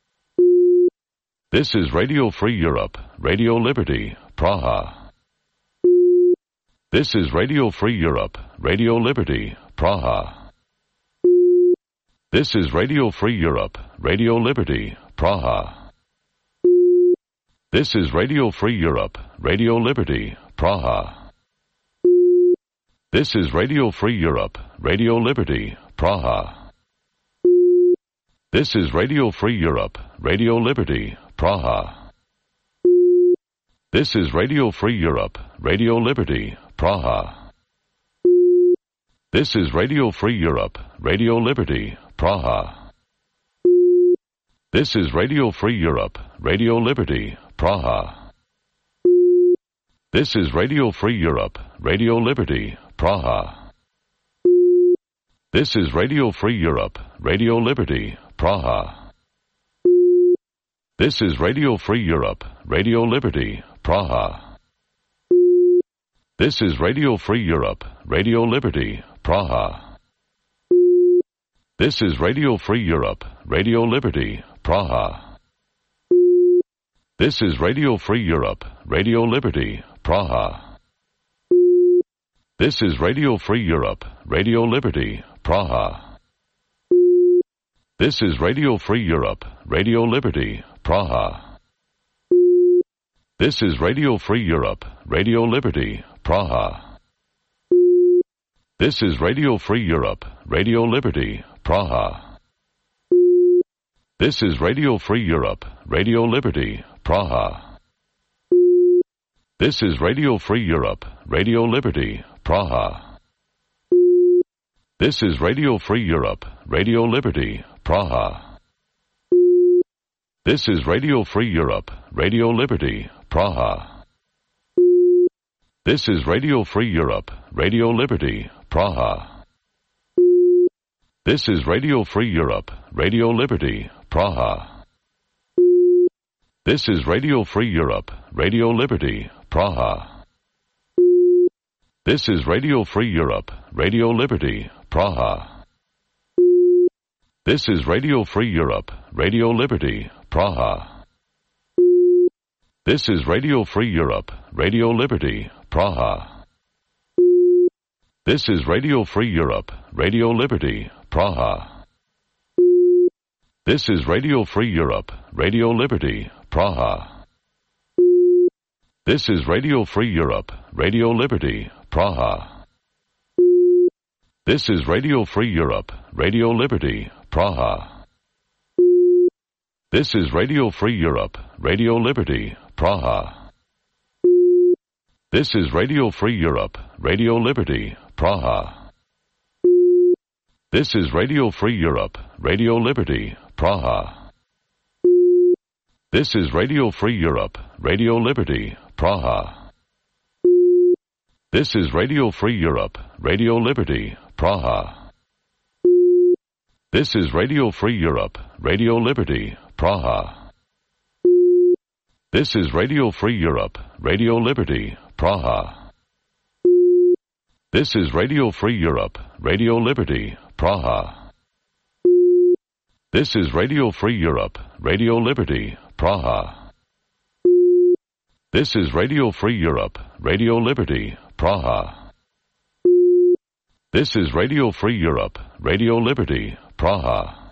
This is Radio Free Europe, Radio Liberty, Praha. This is Radio Free Europe, Radio Liberty, Praha. This is Radio Free Europe, Radio Liberty, Praha. This is Radio Free Europe, Radio Liberty, Praha. This is Radio Free Europe, Radio Liberty, Praha. This is Radio Free Europe, Radio Liberty, Praha. This is Radio Free Europe, Radio Liberty, Praha. This is Radio Free Europe, Radio Liberty, Praha. This is Radio Free Europe, Radio Liberty, Praha. This is Radio Free Europe, Radio Liberty, Praha. This is Radio Free Europe, Radio Liberty, Praha. This is Radio Free Europe, Radio Liberty, Praha. This is Radio Free Europe, Radio Liberty, Praha. This is Radio Free Europe, Radio Liberty, Praha. This is Radio Free Europe, Radio Liberty, Praha. This is Radio Free Europe, Radio Liberty, Praha. This is Radio Free Europe, Radio Liberty, Praha. This is Radio Free Europe, Radio Liberty, Praha. This is Radio Free Europe, Radio Liberty, Praha. This is Radio Free Europe, Radio Liberty, Praha. This is Radio Free Europe, Radio Liberty, Praha. This is Radio Free Europe, Radio Liberty, Praha. This is Radio Free Europe, Radio Liberty, Praha. This is Radio Free Europe, Radio Liberty, Praha. This is Radio Free Europe, Radio Liberty, Praha. This is Radio Free Europe, Radio Liberty, Praha. This is Radio Free Europe, Radio Liberty, Praha. This is Radio Free Europe, Radio Liberty, Praha. This is Radio Free Europe, Radio Liberty, Praha. This is Radio Free Europe, Radio Liberty, Praha. This is Radio Free Europe, Radio Liberty, Praha. This is Radio Free Europe, Radio Liberty, Praha. This is Radio Free Europe, Radio Liberty, Praha. This is Radio Free Europe, Radio Liberty, Praha. This is Radio Free Europe, Radio Liberty, Praha. This is Radio Free Europe, Radio Liberty, Praha. This is Radio Free Europe, Radio Liberty, Praha. This is Radio Free Europe, Radio Liberty, Praha. This is Radio Free Europe, Radio Liberty, Praha. This is Radio Free Europe, Radio Liberty, Praha. This is Radio Free Europe, Radio Liberty, Praha. This is Radio Free Europe, Radio Liberty, Praha. This is Radio Free Europe, Radio Liberty, Praha. This is Radio Free Europe, Radio Liberty, Praha.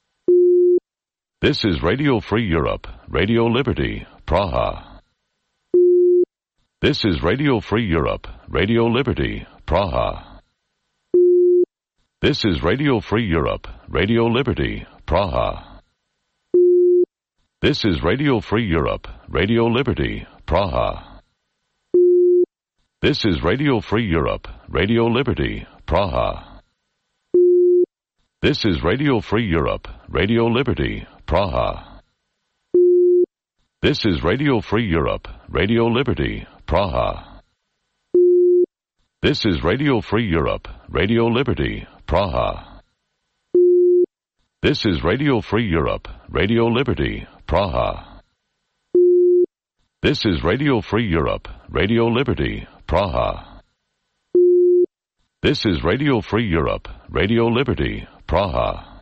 This is Radio Free Europe, Radio Liberty, Praha. This is Radio Free Europe, Radio Liberty, Praha. This is Radio Free Europe, Radio Liberty, Praha. This is Radio Free Europe, Radio Liberty, Praha. This is Radio Free Europe, Radio Liberty, Praha. This is Radio Free Europe, Radio Liberty, Praha. This is Radio Free Europe, Radio Liberty, Praha. This is Radio Free Europe, Radio Liberty, Praha. This is Radio Free Europe, Radio Liberty, Praha. This is Radio Free Europe, Radio Liberty, Praha. This is Radio Free Europe, Radio Liberty, Praha.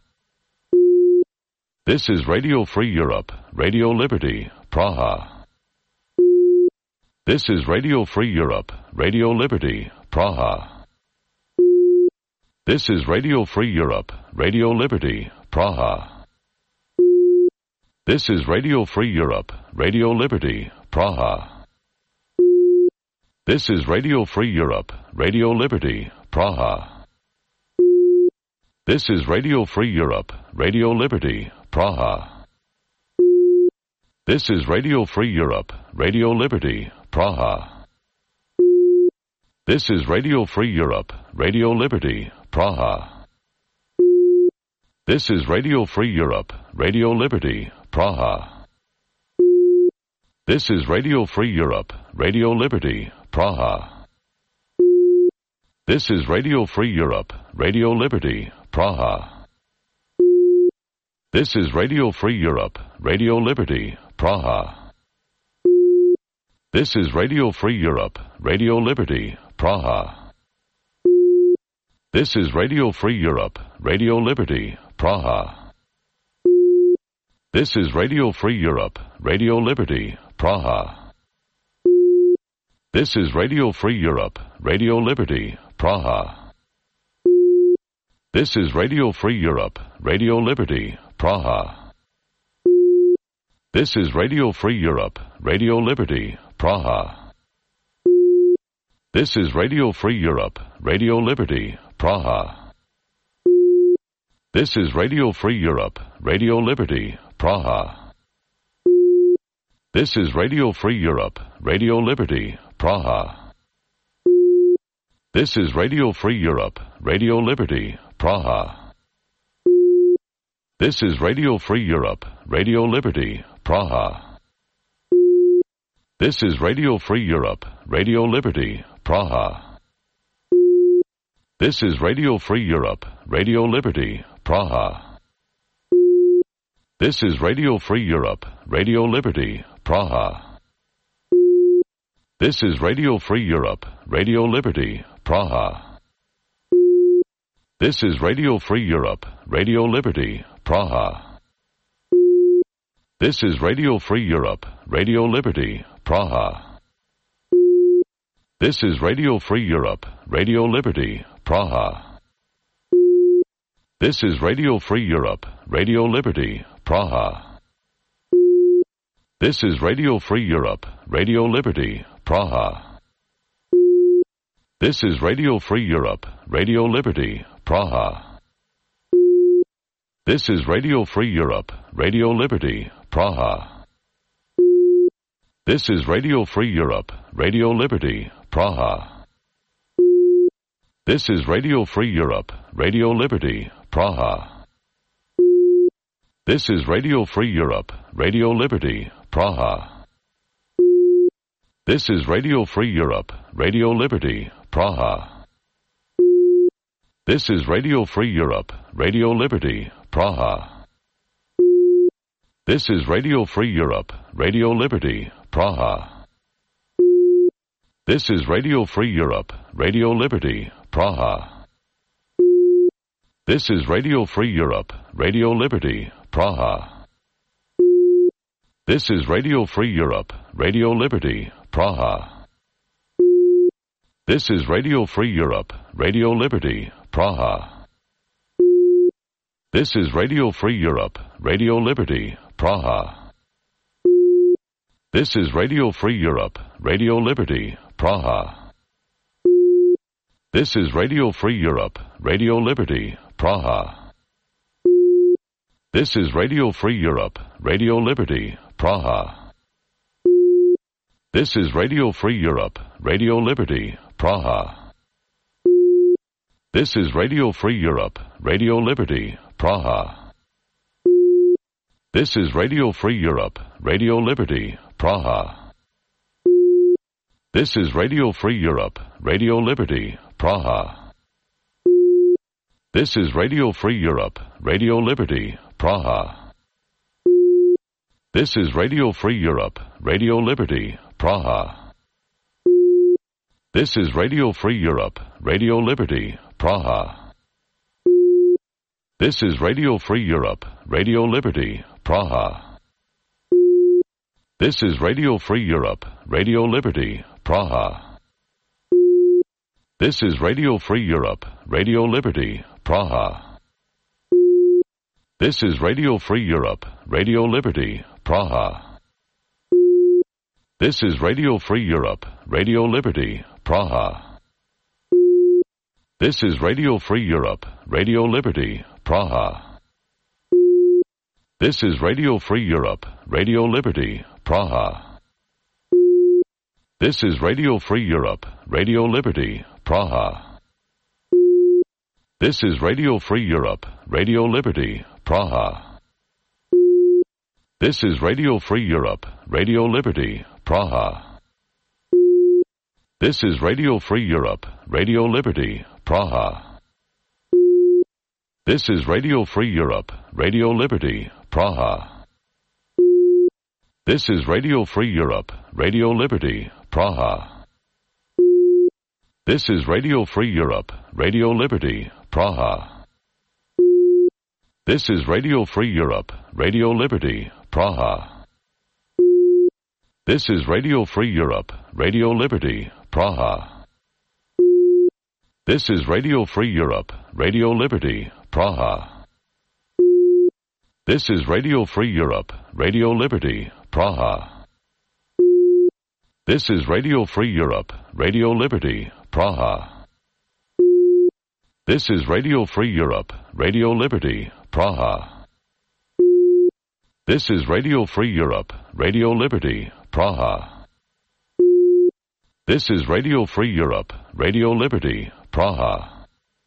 This is Radio Free Europe, Radio Liberty, Praha. This is Radio Free Europe, Radio Liberty, Praha. This is Radio Free Europe, Radio Liberty, Praha. This is Radio Free Europe, Radio Liberty, Praha. This is Radio Free Europe, Radio Liberty, Praha. This is Radio Free Europe, Radio Liberty, Praha. This is Radio Free Europe, Radio Liberty, Praha. This is Radio Free Europe, Radio Liberty, Praha. This is Radio Free Europe, Radio Liberty, Praha. This is Radio Free Europe, Radio Liberty, Praha. This is Radio Free Europe, Radio Liberty, Praha. This is Radio Free Europe, Radio Liberty, Praha. This is Radio Free Europe, Radio Liberty, Praha. This is Radio Free Europe, Radio Liberty, Praha. This is Radio Free Europe, Radio Liberty, Praha. This is Radio Free Europe, Radio Liberty, Praha. This is Radio Free Europe, Radio Liberty, Praha. This is Radio Free Europe, Radio Liberty, Praha. This is Radio Free Europe, Radio Liberty, Praha. This is Radio Free Europe, Radio Liberty, Praha. This is Radio Free Europe, Radio Liberty, Praha. This is Radio Free Europe, Radio Liberty, Praha. This is Radio Free Europe, Radio Liberty, Praha. This is Radio Free Europe, Radio Liberty, Praha. This is Radio Free Europe, Radio Liberty, Praha. This is Radio Free Europe, Radio Liberty, Praha. This is Radio Free Europe, Radio Liberty, Praha. This is Radio Free Europe, Radio Liberty, Praha. This is Radio Free Europe, Radio Liberty, Praha. This is Radio Free Europe, Radio Liberty, Praha. This is Radio Free Europe, Radio Liberty, Praha. This is Radio Free Europe, Radio Liberty, Praha. This is Radio Free Europe, Radio Liberty, Praha. This is Radio Free Europe, Radio Liberty, Praha. This is Radio Free Europe, Radio Liberty, Praha. This is Radio Free Europe, Radio Liberty, Praha. This is Radio Free Europe, Radio Liberty, Praha. This is Radio Free Europe, Radio Liberty, Praha. This is Radio Free Europe, Radio Liberty, Praha. This is Radio Free Europe, Radio Liberty, Praha. This is Radio Free Europe, Radio Liberty, Praha. This is Radio Free Europe, Radio Liberty, Praha. This is Radio Free Europe, Radio Liberty, Praha. This is Radio Free Europe, Radio Liberty, Praha. This is Radio Free Europe, Radio Liberty, Praha. This is Radio Free Europe, Radio Liberty, Praha. This is Radio Free Europe, Radio Liberty, Praha. This is Radio Free Europe, Radio Liberty, Praha. This is Radio Free Europe, Radio Liberty, Praha. This is Radio Free Europe, Radio Liberty, Praha. This is Radio Free Europe, Radio Liberty, Praha. This is Radio Free Europe, Radio Liberty, Praha. This is Radio Free Europe, Radio Liberty, Praha. This is Radio Free Europe, Radio Liberty, Praha. This is Radio Free Europe, Radio Liberty, Praha. This is Radio Free Europe, Radio Liberty, Praha. This is Radio Free Europe, Radio Liberty, Praha. This is Radio Free Europe, Radio Liberty, Praha. This is Radio Free Europe, Radio Liberty, Praha. This is Radio Free Europe, Radio Liberty, Praha. This is Radio Free Europe, Radio Liberty, Praha. This is Radio Free Europe, Radio Liberty, Praha. This is Radio Free Europe, Radio Liberty, Praha. This is Radio Free Europe, Radio Liberty, Praha. This is Radio Free Europe, Radio Liberty, Praha. This is Radio Free Europe, Radio Liberty, Praha. This is Radio Free Europe, Radio Liberty, Praha. This is Radio Free Europe, Radio Liberty, Praha. This is Radio Free Europe, Radio Liberty, Praha. This is Radio Free Europe, Radio Liberty, Praha. This is Radio Free Europe, Radio Liberty, Praha. This is Radio Free Europe, Radio Liberty, Praha. This is Radio Free Europe, Radio Liberty, Praha. This is Radio Free Europe, Radio Liberty, Praha. This is Radio Free Europe, Radio Liberty, Praha. This is Radio Free Europe, Radio Liberty, Praha. This is Radio Free Europe, Radio Liberty, Praha.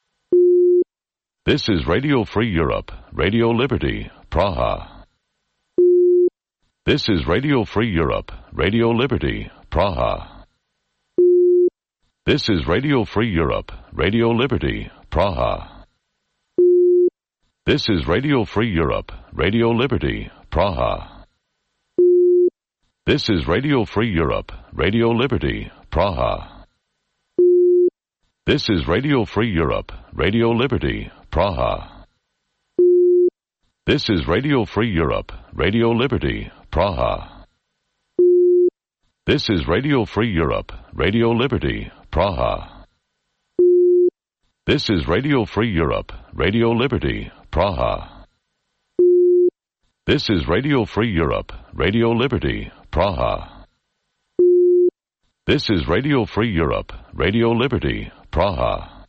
This is Radio Free Europe, Radio Liberty, Praha. This is Radio Free Europe, Radio Liberty, Praha. This is Radio Free Europe, Radio Liberty, Praha. This is Radio Free Europe, Radio Liberty, Praha. This is Radio Free Europe, Radio Liberty, Praha. This is Radio Free Europe, Radio Liberty, Praha. This is Radio Free Europe, Radio Liberty, Praha. This is Radio Free Europe, Radio Liberty, Praha. This is Radio Free Europe, Radio Liberty, Praha. This is Radio Free Europe, Radio Liberty, Praha. This is Radio Free Europe, Radio Liberty, Praha.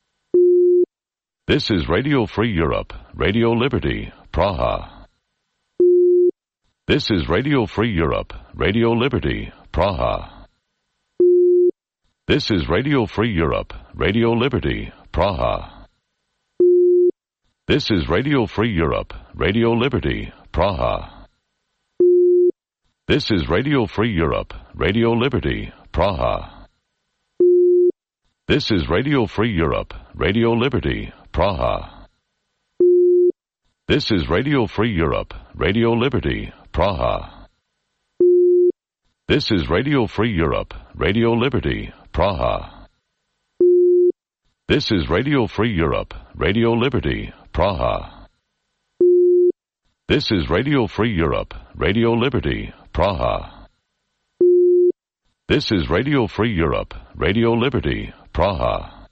This is Radio Free Europe, Radio Liberty, Praha. This is Radio Free Europe, Radio Liberty, Praha. This is Radio Free Europe, Radio Liberty, Praha. This is Radio Free Europe, Radio Liberty, Praha. This is Radio Free Europe, Radio Liberty, Praha. This is Radio Free Europe, Radio Liberty, Praha. This is Radio Free Europe, Radio Liberty, Praha. This is Radio Free Europe, Radio Liberty, Praha. This is Radio Free Europe, Radio Liberty, Praha. This is Radio Free Europe, Radio Liberty, Praha. This is Radio Free Europe, Radio Liberty, Praha.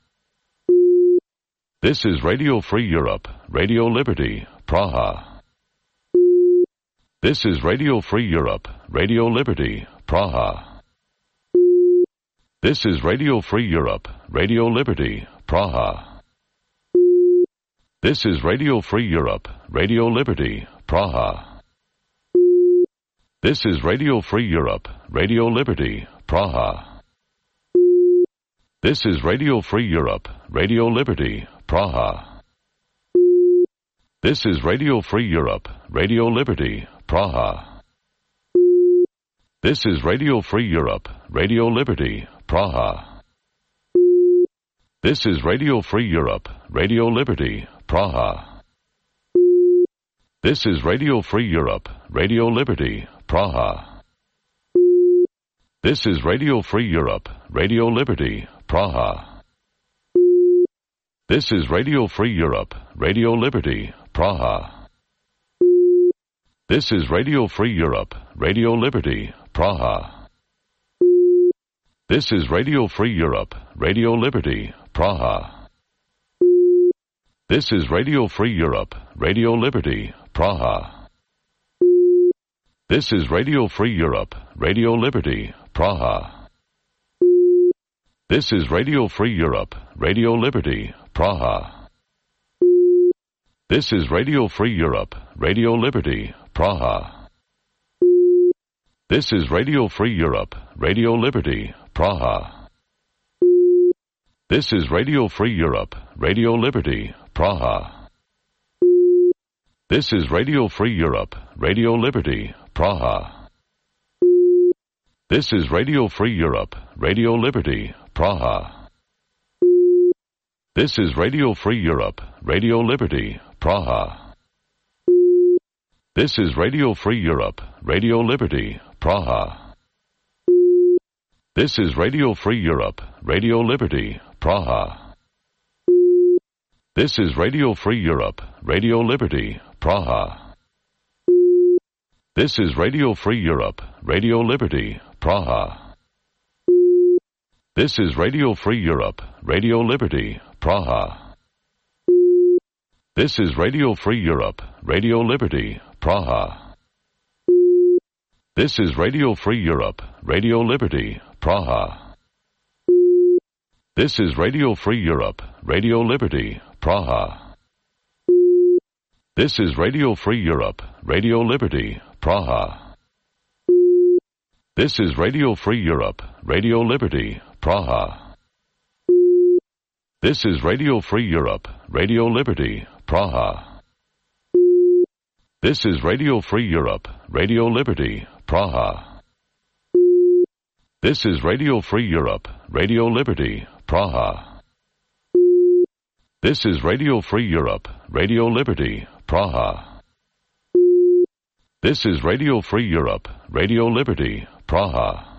This is Radio Free Europe, Radio Liberty, Praha. This is Radio Free Europe, Radio Liberty, Praha. This is Radio Free Europe, Radio Liberty, Praha. This is Radio Free Europe, Radio Liberty, Praha. This is Radio Free Europe, Radio Liberty, Praha. This is Radio Free Europe, Radio Liberty, Praha. This is Radio Free Europe, Radio Liberty, Praha. This is Radio Free Europe, Radio Liberty, Praha. This is Radio Free Europe, Radio Liberty, Praha. This is Radio Free Europe, Radio Liberty, Praha. This is Radio Free Europe, Radio Liberty, Praha. This is Radio Free Europe, Radio Liberty, Praha. This is Radio Free Europe, Radio Liberty, Praha. This is Radio Free Europe, Radio Liberty, Praha. This is Radio Free Europe, Radio Liberty, Praha. This is Radio Free Europe, Radio Liberty, Praha. This is Radio Free Europe, Radio Liberty, Praha. This is Radio Free Europe, Radio Liberty, Praha. This is Radio Free Europe, Radio Liberty, Praha. This is Radio Free Europe, Radio Liberty, Praha. This is Radio Free Europe, Radio Liberty, Praha. This is Radio Free Europe, Radio Liberty, Praha. This is Radio Free Europe, Radio Liberty, Praha. This is Radio Free Europe, Radio Liberty, Praha. This is Radio Free Europe, Radio Liberty, Praha. This is Radio Free Europe, Radio Liberty, Praha. This is Radio Free Europe, Radio Liberty, Praha. This is Radio Free Europe, Radio Liberty, Praha. This is Radio Free Europe, Radio Liberty, Praha. This is Radio Free Europe, Radio Liberty, Praha. This is Radio Free Europe, Radio Liberty, Praha. This is Radio Free Europe, Radio Liberty, Praha. This is Radio Free Europe, Radio Liberty, Praha. This is Radio Free Europe, Radio Liberty, Praha. This is Radio Free Europe, Radio Liberty, Praha. This is Radio Free Europe, Radio Liberty, Praha. This is Radio Free Europe, Radio Liberty, Praha. This is Radio Free Europe, Radio Liberty, Praha.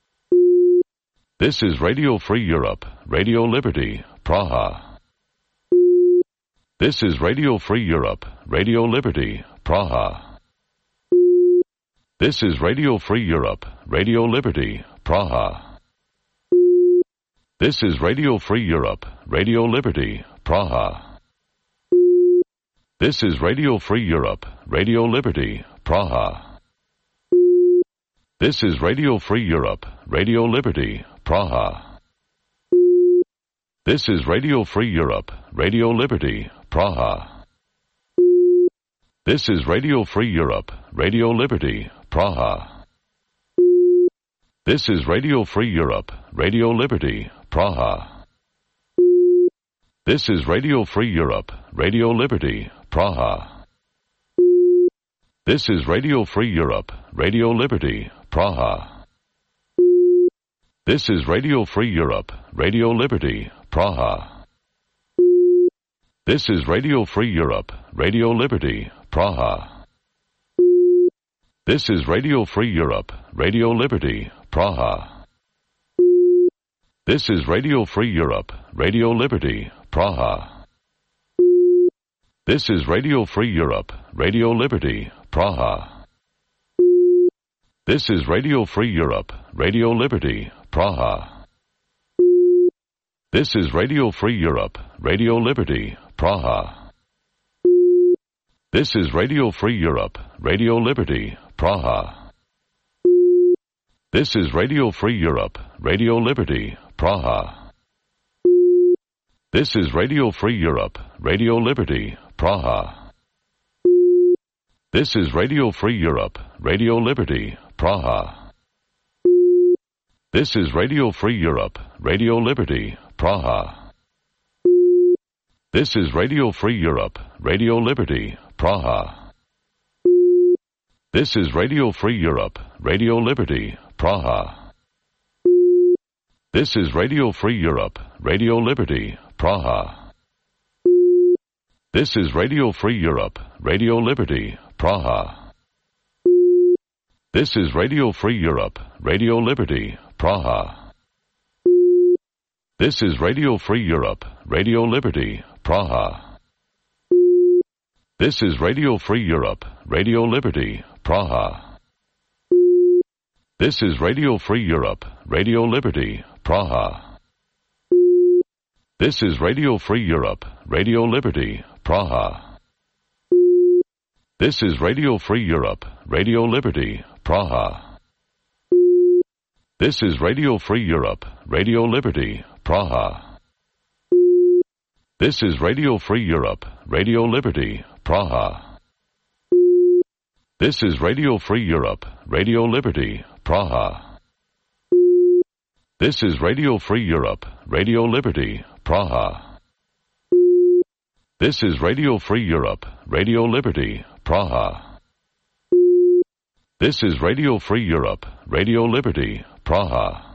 This is Radio Free Europe, Radio Liberty, Praha. This is Radio Free Europe, Radio Liberty, Praha. This is Radio Free Europe, Radio Liberty, Praha. This is Radio Free Europe, Radio Liberty, Praha. This is Radio Free Europe, Radio Liberty, Praha. This is Radio Free Europe, Radio Liberty, Praha. This is Radio Free Europe, Radio Liberty, Praha. This is Radio Free Europe, Radio Liberty, Praha. This is Radio Free Europe, Radio Liberty, Praha. This is Radio Free Europe, Radio Liberty, Praha. This is Radio Free Europe, Radio Liberty, Praha. This is Radio Free Europe, Radio Liberty, Praha. This is Radio Free Europe, Radio Liberty, Praha. This is Radio Free Europe, Radio Liberty, Praha. This is Radio Free Europe, Radio Liberty, Praha. This is Radio Free Europe, Radio Liberty, Praha. This is Radio Free Europe, Radio Liberty, Praha. This is Radio Free Europe, Radio Liberty, Praha. This is Radio Free Europe, Radio Liberty, Praha. This is Radio Free Europe, Radio Liberty, Praha. This is Radio Free Europe, Radio Liberty, Praha. This is Radio Free Europe, Radio Liberty, Praha. This is Radio Free Europe, Radio Liberty, Praha. This is Radio Free Europe, Radio Liberty, Praha. This is Radio Free Europe, Radio Liberty, Praha. This is Radio Free Europe, Radio Liberty, Praha. This is Radio Free Europe, Radio Liberty, Praha. This is Radio Free Europe, Radio Liberty, Praha. This is Radio Free Europe, Radio Liberty, Praha. This is Radio Free Europe, Radio Liberty, Praha. This is Radio Free Europe, Radio Liberty, Praha. This is Radio Free Europe, Radio Liberty, Praha. This is Radio Free Europe, Radio Liberty, Praha. This is Radio Free Europe, Radio Liberty, Praha. This is Radio Free Europe, Radio Liberty, Praha. This is Radio Free Europe, Radio Liberty, Praha. This is Radio Free Europe, Radio Liberty, Praha. This is Radio Free Europe, Radio Liberty, Praha. This is Radio Free Europe, Radio Liberty, Praha.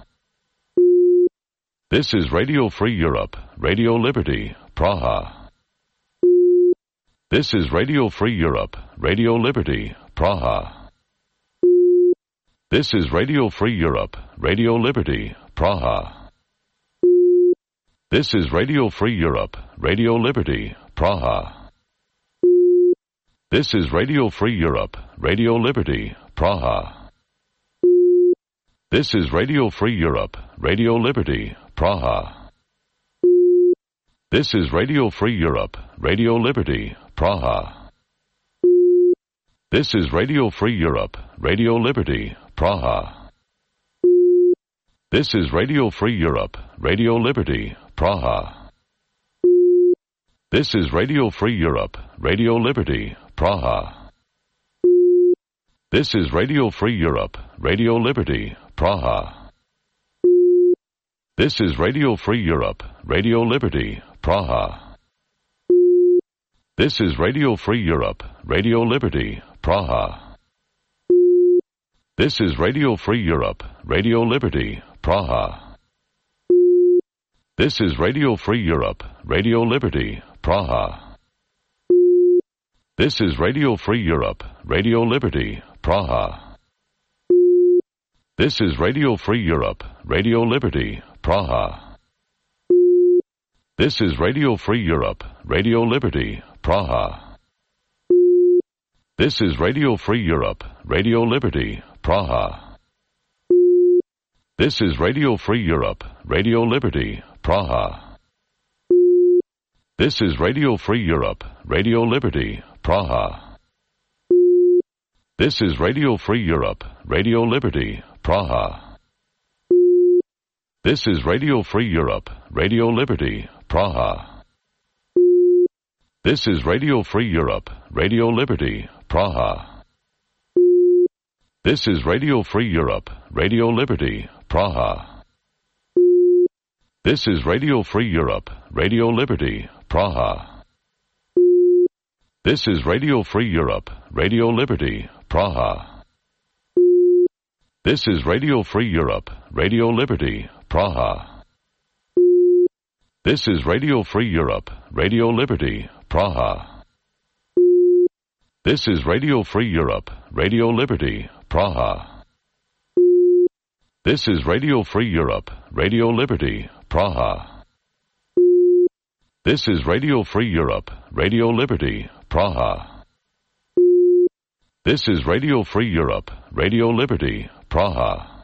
This is Radio Free Europe, Radio Liberty, Praha. This is Radio Free Europe, Radio Liberty, Praha. This is Radio Free Europe, Radio Liberty, Praha. This is Radio Free Europe, Radio Liberty, Praha. This is Radio Free Europe, Radio Liberty, Praha. This is Radio Free Europe, Radio Liberty, Praha. This is Radio Free Europe, Radio Liberty, Praha. This is Radio Free Europe, Radio Liberty, Praha. This is Radio Free Europe, Radio Liberty, Praha. This is Radio Free Europe, Radio Liberty, Praha. This is Radio Free Europe, Radio Liberty, Praha. This is Radio Free Europe, Radio Liberty, Praha. This is Radio Free Europe, Radio Liberty, Praha. This is Radio Free Europe, Radio Liberty, Praha. This is Radio Free Europe, Radio Liberty, Praha. This is Radio Free Europe, Radio Liberty, Praha. This is Radio Free Europe, Radio Liberty, Praha. This is Radio Free Europe, Radio Liberty, Praha. This is Radio Free Europe, Radio Liberty, Praha. This is Radio Free Europe, Radio Liberty, Praha. This is Radio Free Europe, Radio Liberty, Praha. This is Radio Free Europe, Radio Liberty, Praha. This is Radio Free Europe, Radio Liberty, Praha. This is Radio Free Europe, Radio Liberty, Praha. This is Radio Free Europe, Radio Liberty, Praha. This is Radio Free Europe, Radio Liberty, Praha. This is Radio Free Europe, Radio Liberty, Praha. This is Radio Free Europe, Radio Liberty, Praha. This is Radio Free Europe, Radio Liberty, Praha. This is Radio Free Europe, Radio Liberty, Praha. This is Radio Free Europe, Radio Liberty, Praha. This is Radio Free Europe, Radio Liberty, Praha. This is Radio Free Europe, Radio Liberty, Praha.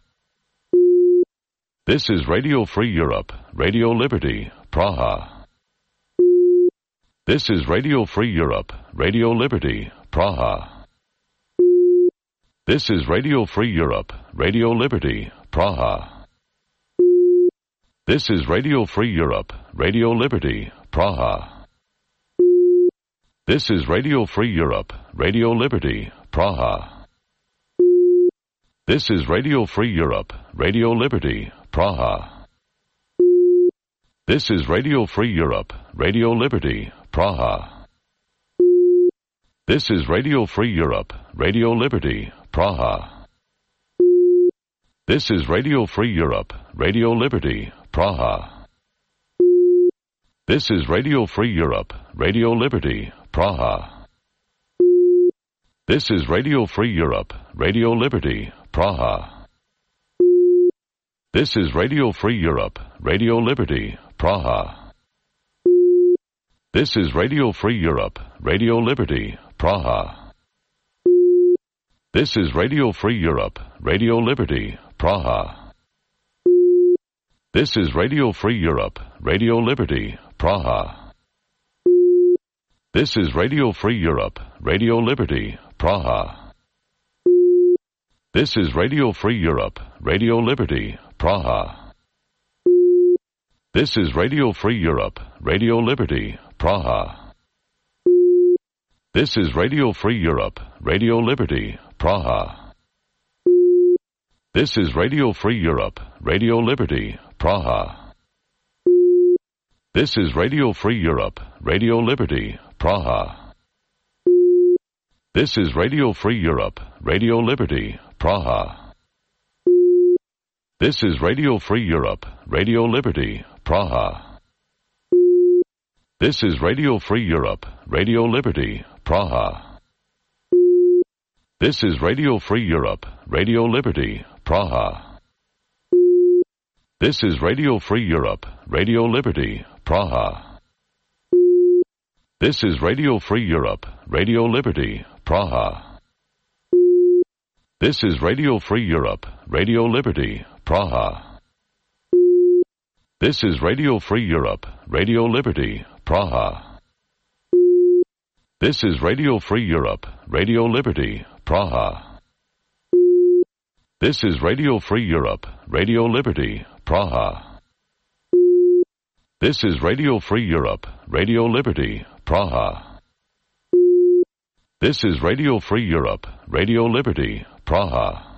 This is Radio Free Europe, Radio Liberty, Praha. This is Radio Free Europe, Radio Liberty, Praha. This is Radio Free Europe, Radio Liberty, Praha. This is Radio Free Europe, Radio Liberty, Praha. This is Radio Free Europe, Radio Liberty, Praha. This is Radio Free Europe, Radio Liberty, Praha. This is Radio Free Europe, Radio Liberty, Praha. This is Radio Free Europe, Radio Liberty, Praha. This is Radio Free Europe, Radio Liberty, Praha. This is Radio Free Europe, Radio Liberty, Praha. This is Radio Free Europe, Radio Liberty, Praha. This is Radio Free Europe, Radio Liberty, Praha. This is Radio Free Europe, Radio Liberty, Praha. This is Radio Free Europe, Radio Liberty, Praha. This is Radio Free Europe, Radio Liberty, Praha. This is Radio Free Europe, Radio Liberty, Praha. This is Radio Free Europe, Radio Liberty, Praha. This is Radio Free Europe, Radio Liberty, Praha. This is Radio Free Europe, Radio Liberty, Praha. This is Radio Free Europe, Radio Liberty, Praha. This is Radio Free Europe, Radio Liberty, Praha. This is Radio Free Europe, Radio Liberty, Praha. This is Radio Free Europe, Radio Liberty, Praha. This is Radio Free Europe, Radio Liberty, Praha. This is Radio Free Europe, Radio Liberty, Praha. This is Radio Free Europe, Radio Liberty, Praha. This is Radio Free Europe, Radio Liberty, Praha. This is Radio Free Europe, Radio Liberty, Praha. This is Radio Free Europe, Radio Liberty, Praha. This is Radio Free Europe, Radio Liberty, Praha. This is Radio Free Europe, Radio Liberty, Praha. This is Radio Free Europe, Radio Liberty, Praha. This is Radio Free Europe, Radio Liberty, Praha.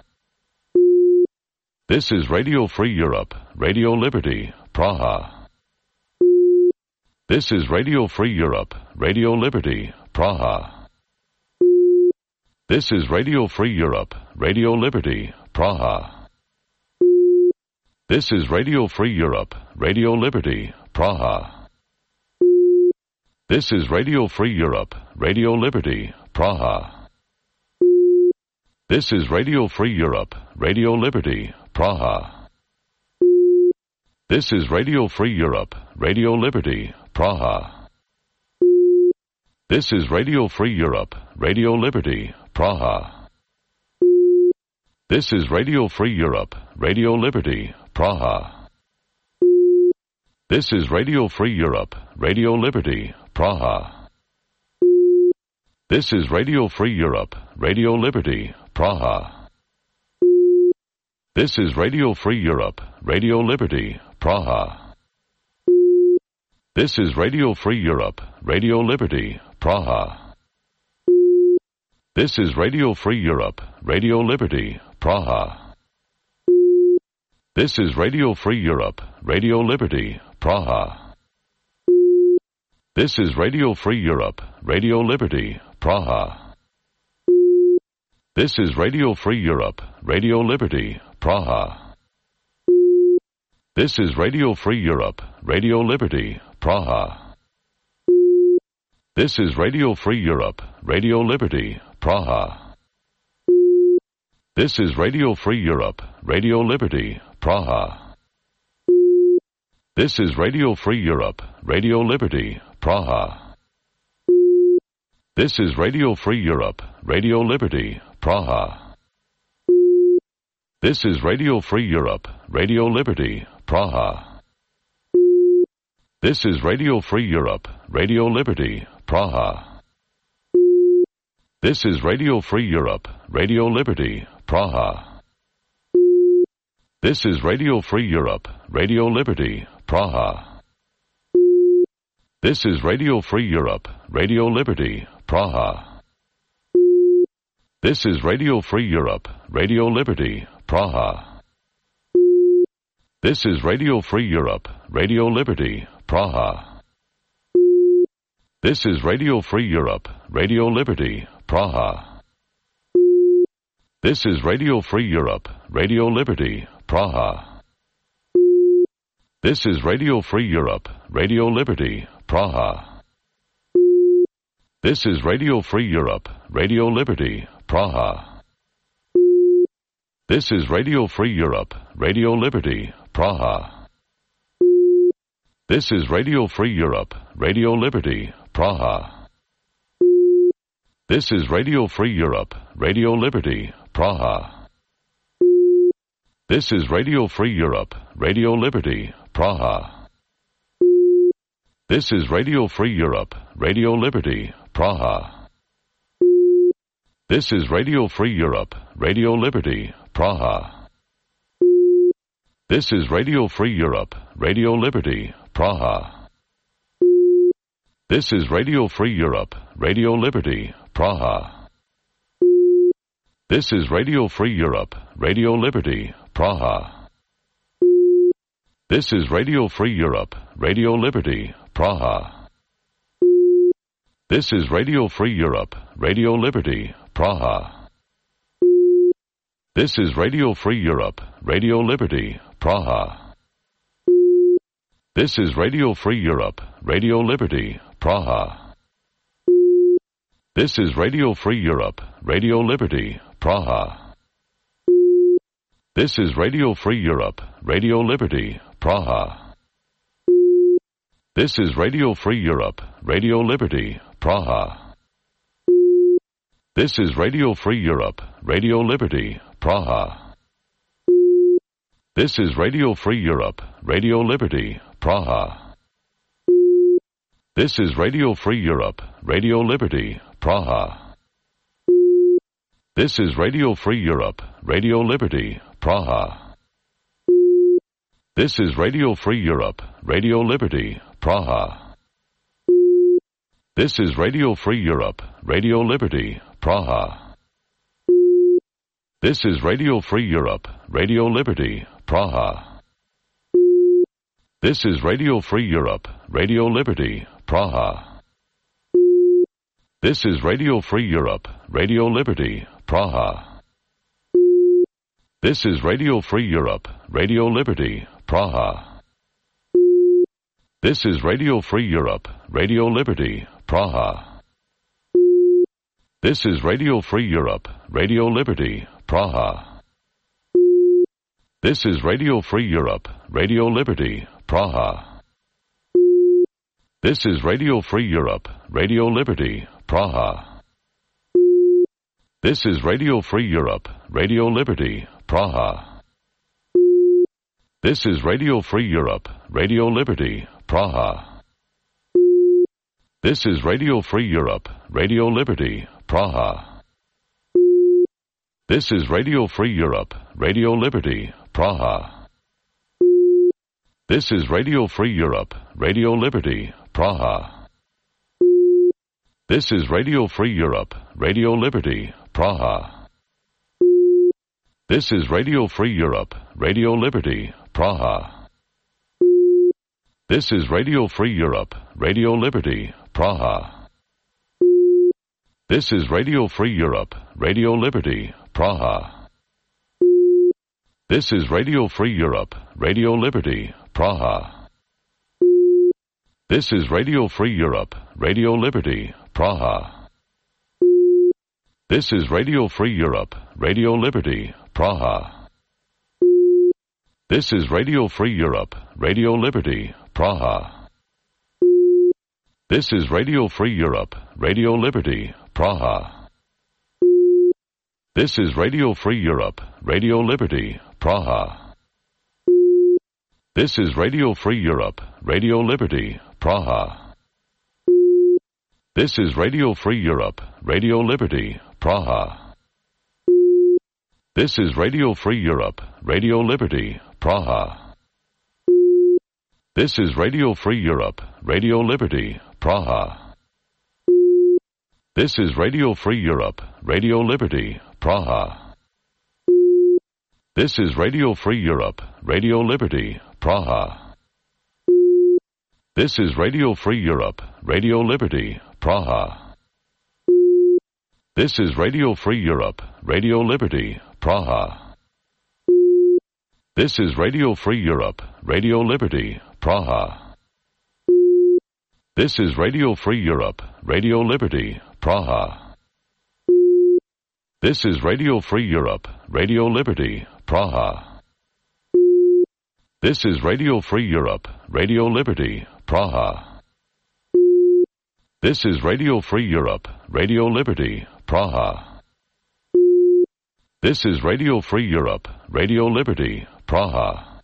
This is Radio Free Europe, Radio Liberty, Praha. This is Radio Free Europe, Radio Liberty, Praha. This is Radio Free Europe, Radio Liberty, Praha. This is Radio Free Europe, Radio Liberty, Praha. This is Radio Free Europe, Radio Liberty, Praha. This is Radio Free Europe, Radio Liberty, Praha. This is Radio Free Europe, Radio Liberty, Praha. This is Radio Free Europe, Radio Liberty, Praha. This is Radio Free Europe, Radio Liberty, Praha. This is Radio Free Europe, Radio Liberty, Praha. This is Radio Free Europe, Radio Liberty, Praha. This is Radio Free Europe, Radio Liberty, Praha. This is Radio Free Europe, Radio Liberty, Praha. This is Radio Free Europe, Radio Liberty, Praha. This is Radio Free Europe, Radio Liberty, Praha. This is Radio Free Europe, Radio Liberty, Praha. This is Radio Free Europe, Radio Liberty, Praha. This is Radio Free Europe, Radio Liberty, Praha. This is Radio Free Europe, Radio Liberty, Praha. This is Radio Free Europe, Radio Liberty, Praha. This is Radio Free Europe, Radio Liberty, Praha. This is Radio Free Europe, Radio Liberty, Praha. This is Radio Free Europe, Radio Liberty, Praha. This is Radio Free Europe, Radio Liberty, Praha. This is Radio Free Europe, Radio Liberty, Praha. This is Radio Free Europe, Radio Liberty, Praha. This is Radio Free Europe, Radio Liberty, Praha. This is Radio Free Europe, Radio Liberty, Praha. This is Radio Free Europe, Radio Liberty, Praha. This is Radio Free Europe, Radio Liberty, Praha. This is Radio Free Europe, Radio Liberty, Praha. This is Radio Free Europe, Radio Liberty, Praha. This is Radio Free Europe, Radio Liberty, Praha. This is Radio Free Europe, Radio Liberty, Praha. This is Radio Free Europe, Radio Liberty, Praha. This is Radio Free Europe, Radio Liberty, Praha. This is Radio Free Europe, Radio Liberty, Praha. This is Radio Free Europe, Radio Liberty, Praha. This is Radio Free Europe, Radio Liberty, Praha. This is Radio Free Europe, Radio Liberty, Praha. This is Radio Free Europe, Radio Liberty, Praha. This is Radio Free Europe, Radio Liberty, Praha. This is Radio Free Europe, Radio Liberty, Praha. This is Radio Free Europe, Radio Liberty, Praha. This is Radio Free Europe, Radio Liberty, Praha. This is Radio Free Europe, Radio Liberty, Praha. This is Radio Free Europe, Radio Liberty, Praha. This is Radio Free Europe, Radio Liberty, Praha. This is Radio Free Europe, Radio Liberty, Praha. This is Radio Free Europe, Radio Liberty, Praha. This is Radio Free Europe, Radio Liberty, Praha. This is Radio Free Europe, Radio Liberty, Praha. This is Radio Free Europe, Radio Liberty, Praha. This is Radio Free Europe, Radio Liberty, Praha. This is Radio Free Europe, Radio Liberty, Praha. This is Radio Free Europe, Radio Liberty, Praha. This is Radio Free Europe, Radio Liberty, Praha. This is Radio Free Europe, Radio Liberty, Praha. This is Radio Free Europe, Radio Liberty, Praha. This is Radio Free Europe, Radio Liberty, Praha. This is Radio Free Europe, Radio Liberty, Praha. This is Radio Free Europe, Radio Liberty, Praha. This is Radio Free Europe, Radio Liberty, Praha. This is Radio Free Europe, Radio Liberty, Praha. This is Radio Free Europe, Radio Liberty, Praha. This is Radio Free Europe, Radio Liberty, Praha. This is Radio Free Europe, Radio Liberty, Praha. This is Radio Free Europe, Radio Liberty, Praha. This is Radio Free Europe, Radio Liberty, Praha. This is Radio Free Europe, Radio Liberty, Praha. This is Radio Free Europe, Radio Liberty, Praha. This is Radio Free Europe, Radio Liberty, Praha. This is Radio Free Europe, Radio Liberty, Praha. This is Radio Free Europe, Radio Liberty, Praha. This is Radio Free Europe, Radio Liberty, Praha. This is Radio Free Europe, Radio Liberty, Praha. This is Radio Free Europe, Radio Liberty, Praha. This is Radio Free Europe, Radio Liberty, Praha. This is Radio Free Europe, Radio Liberty, Praha. This is Radio Free Europe, Radio Liberty, Praha. This is Radio Free Europe, Radio Liberty, Praha. This is Radio Free Europe, Radio Liberty, Praha. This is Radio Free Europe, Radio Liberty, Praha. This is Radio Free Europe, Radio Liberty, Praha. This is Radio Free Europe, Radio Liberty, Praha. This is Radio Free Europe, Radio Liberty, Praha. This is Radio Free Europe, Radio Liberty, Praha. This is Radio Free Europe, Radio Liberty, Praha. This is Radio Free Europe, Radio Liberty, Praha. This is Radio Free Europe, Radio Liberty, Praha. This is Radio Free Europe, Radio Liberty, Praha. This is Radio Free Europe, Radio Liberty, Praha.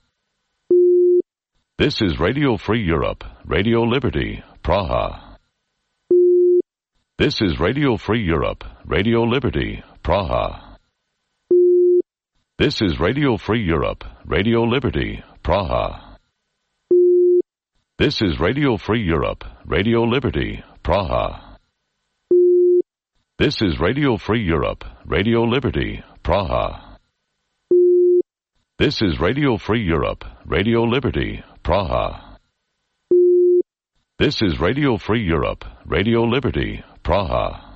This is Radio Free Europe, Radio Liberty, Praha. This is Radio Free Europe, Radio Liberty, Praha. This is Radio Free Europe, Radio Liberty, Praha. This is Radio Free Europe, Radio Liberty, Praha. This is Radio Free Europe, Radio Liberty, Praha. This is Radio Free Europe, Radio Liberty, Praha. This is Radio Free Europe, Radio Liberty, Praha.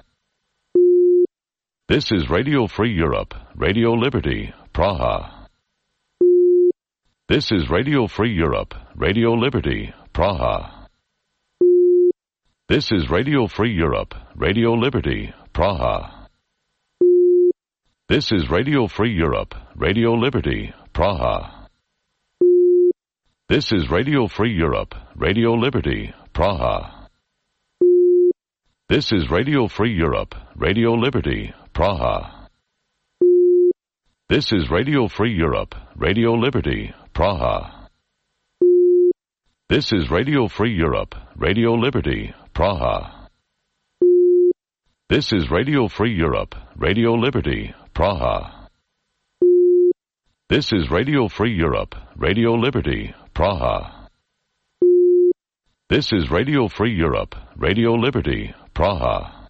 This is Radio Free Europe, Radio Liberty, Praha. This is Radio Free Europe, Radio Liberty, Praha. This is Radio Free Europe, Radio Liberty, Praha. This is Radio Free Europe, Radio Liberty, Praha. This is Radio Free Europe, Radio Liberty, Praha. This is Radio Free Europe, Radio Liberty, Praha. This is Radio Free Europe, Radio Liberty, Praha. This is Radio Free Europe, Radio Liberty, Praha. This is Radio Free Europe, Radio Liberty, Praha. This is Radio Free Europe, Radio Liberty, Praha. This is Radio Free Europe, Radio Liberty, Praha.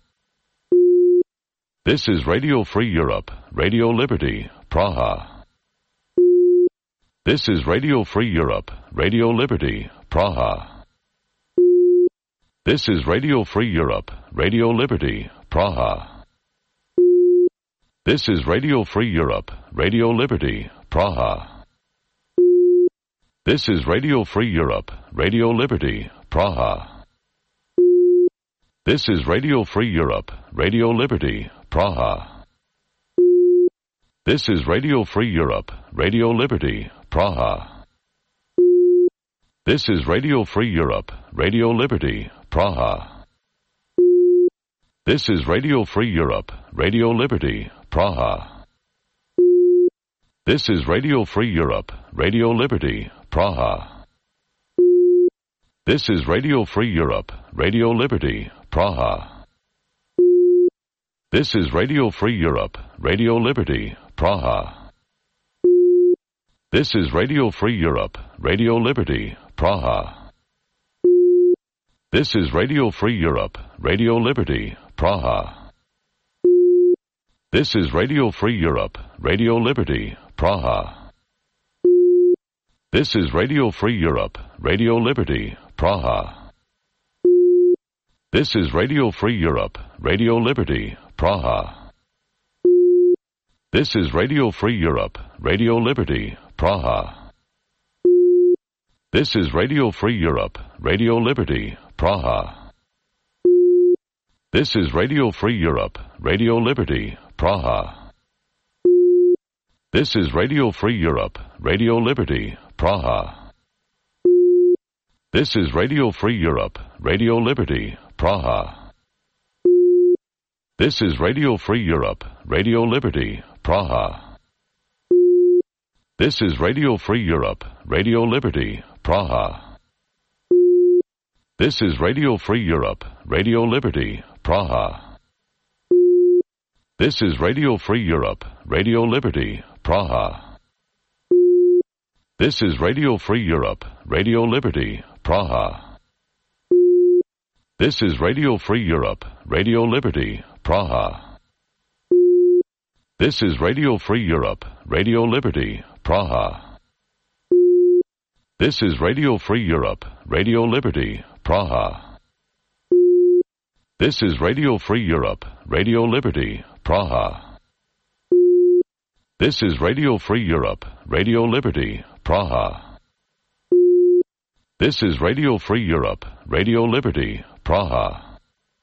This is Radio Free Europe, Radio Liberty, Praha. This is Radio Free Europe, Radio Liberty, Praha. This is Radio Free Europe, Radio Liberty, Praha. This is Radio Free Europe, Radio Liberty, Praha. This is Radio Free Europe, Radio Liberty, Praha. This is Radio Free Europe, Radio Liberty, Praha. This is Radio Free Europe, Radio Liberty, Praha. This is Radio Free Europe, Radio Liberty, Praha. This is Radio Free Europe, Radio Liberty, Praha. This is Radio Free Europe, Radio Liberty, Praha. This is Radio Free Europe, Radio Liberty, Praha. This is Radio Free Europe, Radio Liberty, Praha. This is Radio Free Europe, Radio Liberty, Praha. This is Radio Free Europe, Radio Liberty, Praha. This is Radio Free Europe, Radio Liberty, Praha. This is Radio Free Europe, Radio Liberty, Praha. This is Radio Free Europe, Radio Liberty, Praha. This is Radio Free Europe, Radio Liberty, Praha. This is Radio Free Europe, Radio Liberty, Praha. This is Radio Free Europe, Radio Liberty, Praha. This is Radio Free Europe, Radio Liberty, Praha. This is Radio Free Europe, Radio Liberty, Praha. This is Radio Free Europe, Radio Liberty, Praha. This is Radio Free Europe, Radio Liberty, Praha. This is Radio Free Europe, Radio Liberty, Praha. This is Radio Free Europe, Radio Liberty, Praha. This is Radio Free Europe, Radio Liberty, Praha. This is Radio Free Europe, Radio Liberty, Praha. This is Radio Free Europe, Radio Liberty, Praha. This is Radio Free Europe, Radio Liberty, Praha. This is Radio Free Europe, Radio Liberty, Praha. This is Radio Free Europe, Radio Liberty, Praha. This is Radio Free Europe, Radio Liberty, Praha.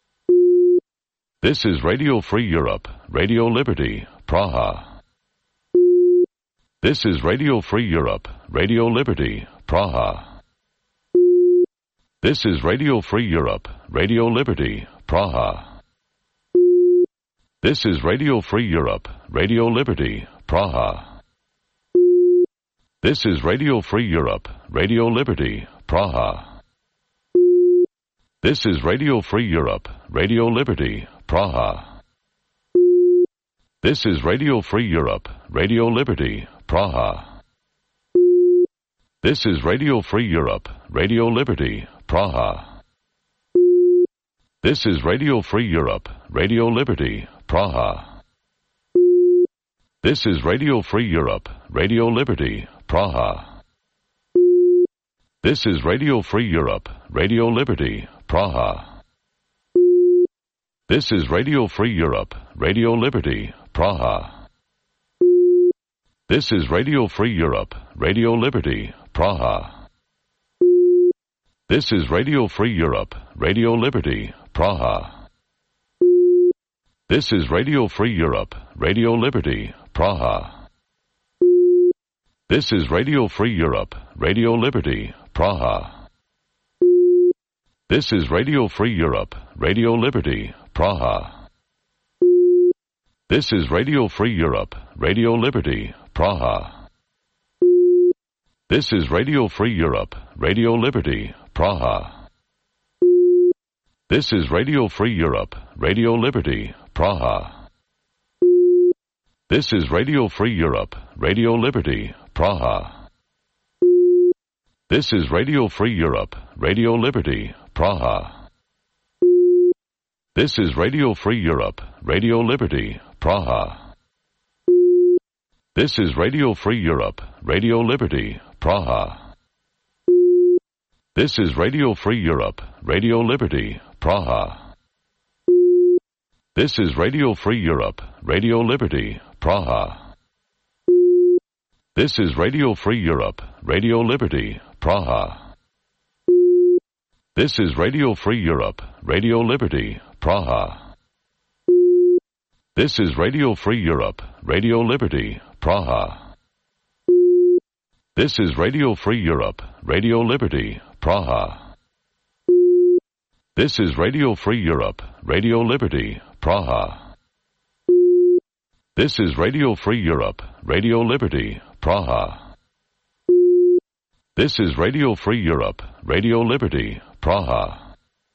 This is Radio Free Europe, Radio Liberty, Praha. This is Radio Free Europe, Radio Liberty, Praha. This is Radio Free Europe, Radio Liberty, Praha. This is Radio Free Europe, Radio Liberty, Praha. This is Radio Free Europe, Radio Liberty, Praha. This is Radio Free Europe, Radio Liberty, Praha. This is Radio Free Europe, Radio Liberty, Praha. This is Radio Free Europe, Radio Liberty, Praha. This is Radio Free Europe, Radio Liberty, Praha. This is Radio Free Europe, Radio Liberty, Praha. This is Radio Free Europe, Radio Liberty, Praha. This is Radio Free Europe, Radio Liberty, Praha. This is Radio Free Europe, Radio Liberty, Praha. This is Radio Free Europe, Radio Liberty, Praha. This is Radio Free Europe, Radio Liberty, Praha. This is Radio Free Europe, Radio Liberty, Praha. This is Radio Free Europe, Radio Liberty, Praha. This is Radio Free Europe, Radio Liberty, Praha. This is Radio Free Europe, Radio Liberty, Praha. This is Radio Free Europe, Radio Liberty, Praha. This is Radio Free Europe, Radio Liberty, Praha. This is Radio Free Europe, Radio Liberty, Praha. This is Radio Free Europe, Radio Liberty, Praha. This is Radio Free Europe, Radio Liberty, Praha. This is Radio Free Europe, Radio Liberty, Praha. This is Radio Free Europe, Radio Liberty, Praha. This is Radio Free Europe, Radio Liberty, Praha. This is Radio Free Europe, Radio Liberty, Praha. This is Radio Free Europe, Radio Liberty, Praha. This is Radio Free Europe, Radio Liberty, Praha. This is Radio Free Europe, Radio Liberty, Praha. This is Radio Free Europe, Radio Liberty, Praha. This is Radio Free Europe, Radio Liberty, Praha.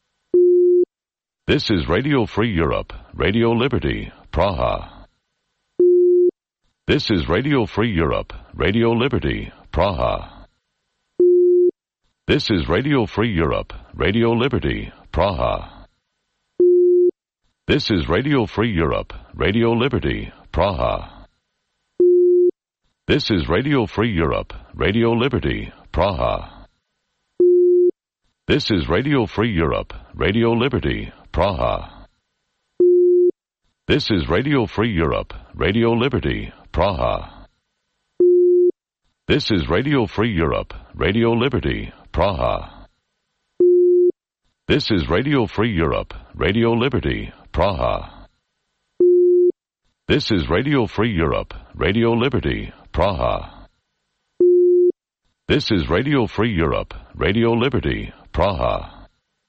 This is Radio Free Europe, Radio Liberty, Praha. This is Radio Free Europe, Radio Liberty, Praha. This is Radio Free Europe, Radio Liberty, Praha. This is Radio Free Europe, Radio Liberty, Praha. This is Radio Free Europe, Radio Liberty, Praha. This is Radio Free Europe, Radio Liberty, Praha. This is Radio Free Europe, Radio Liberty, Praha. This is Radio Free Europe, Radio Liberty, Praha. This is Radio Free Europe, Radio Liberty, Praha. This is Radio Free Europe, Radio Liberty, Praha. This is Radio Free Europe, Radio Liberty, Praha.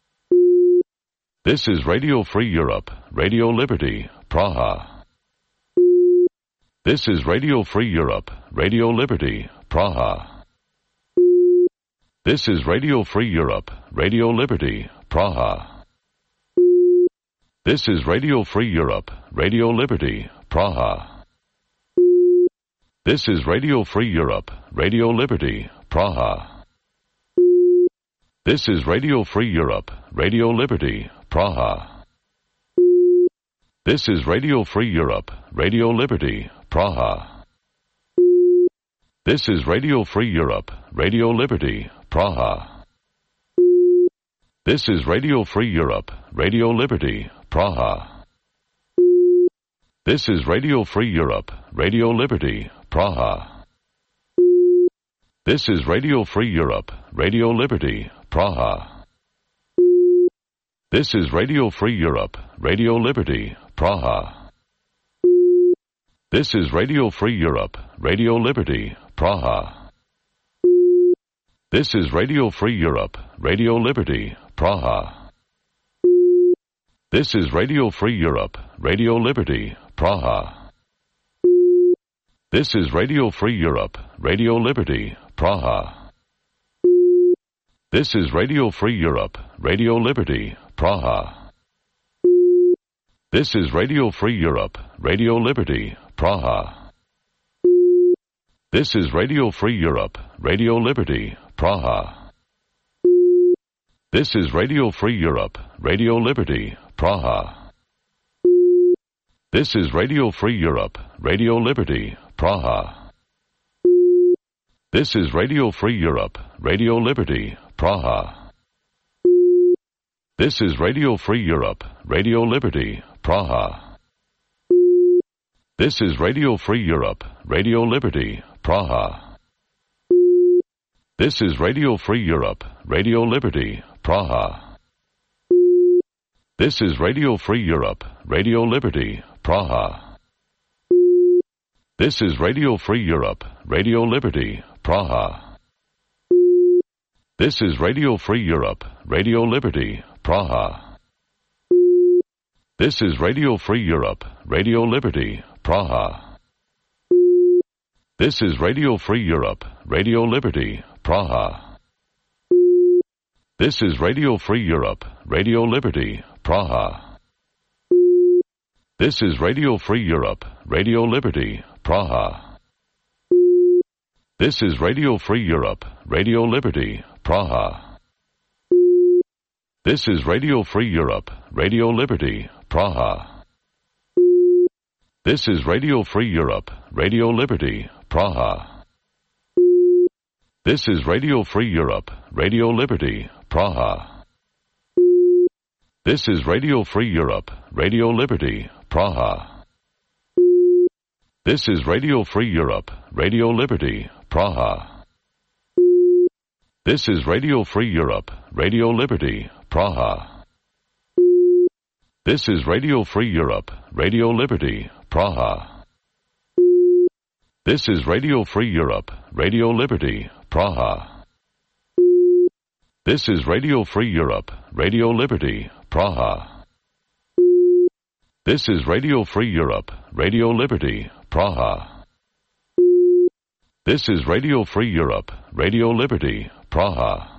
This is Radio Free Europe, Radio Liberty, Praha. This is Radio Free Europe, Radio Liberty, Praha. This is Radio Free Europe, Radio Liberty, Praha. This is Radio Free Europe, Radio Liberty, Praha. This is Radio Free Europe, Radio Liberty, Praha. This is Radio Free Europe, Radio Liberty, Praha. This is Radio Free Europe, Radio Liberty, Praha. This is Radio Free Europe, Radio Liberty, Praha. This is Radio Free Europe, Radio Liberty, Praha. This is Radio Free Europe, Radio Liberty, Praha. This is Radio Free Europe, Radio Liberty, Praha. This is Radio Free Europe, Radio Liberty, Praha. This is Radio Free Europe, Radio Liberty, Praha. This is Radio Free Europe, Radio Liberty, Praha. This is Radio Free Europe, Radio Liberty, Praha. This is Radio Free Europe, Radio Liberty, Praha. This is Radio Free Europe, Radio Liberty, Praha. This is Radio Free Europe, Radio Liberty, Praha. This is Radio Free Europe, Radio Liberty, Praha. This is Radio Free Europe, Radio Liberty, Praha. This is Radio Free Europe, Radio Liberty, Praha. This is Radio Free Europe, Radio Liberty, Praha. This is Radio Free Europe, Radio Liberty, Praha. This is Radio Free Europe, Radio Liberty, Praha. This is Radio Free Europe, Radio Liberty, Praha. This is Radio Free Europe, Radio Liberty, Praha. This is Radio Free Europe, Radio Liberty, Praha. This is Radio Free Europe, Radio Liberty, Praha. This is Radio Free Europe, Radio Liberty, Praha. This is Radio Free Europe, Radio Liberty, Praha. This is Radio Free Europe, Radio Liberty, Praha. This is Radio Free Europe, Radio Liberty, Praha. This is Radio Free Europe, Radio Liberty, Praha. This is Radio Free Europe, Radio Liberty, Praha. This is Radio Free Europe, Radio Liberty, Praha. This is Radio Free Europe, Radio Liberty, Praha. This is Radio Free Europe, Radio Liberty, Praha. This is Radio Free Europe, Radio Liberty, Praha. This is Radio Free Europe, Radio Liberty, Praha. This is Radio Free Europe, Radio Liberty, Praha. This is Radio Free Europe, Radio Liberty, Praha. This is Radio Free Europe, Radio Liberty, Praha. This is Radio Free Europe, Radio Liberty, Praha. This is Radio Free Europe, Radio Liberty, Praha.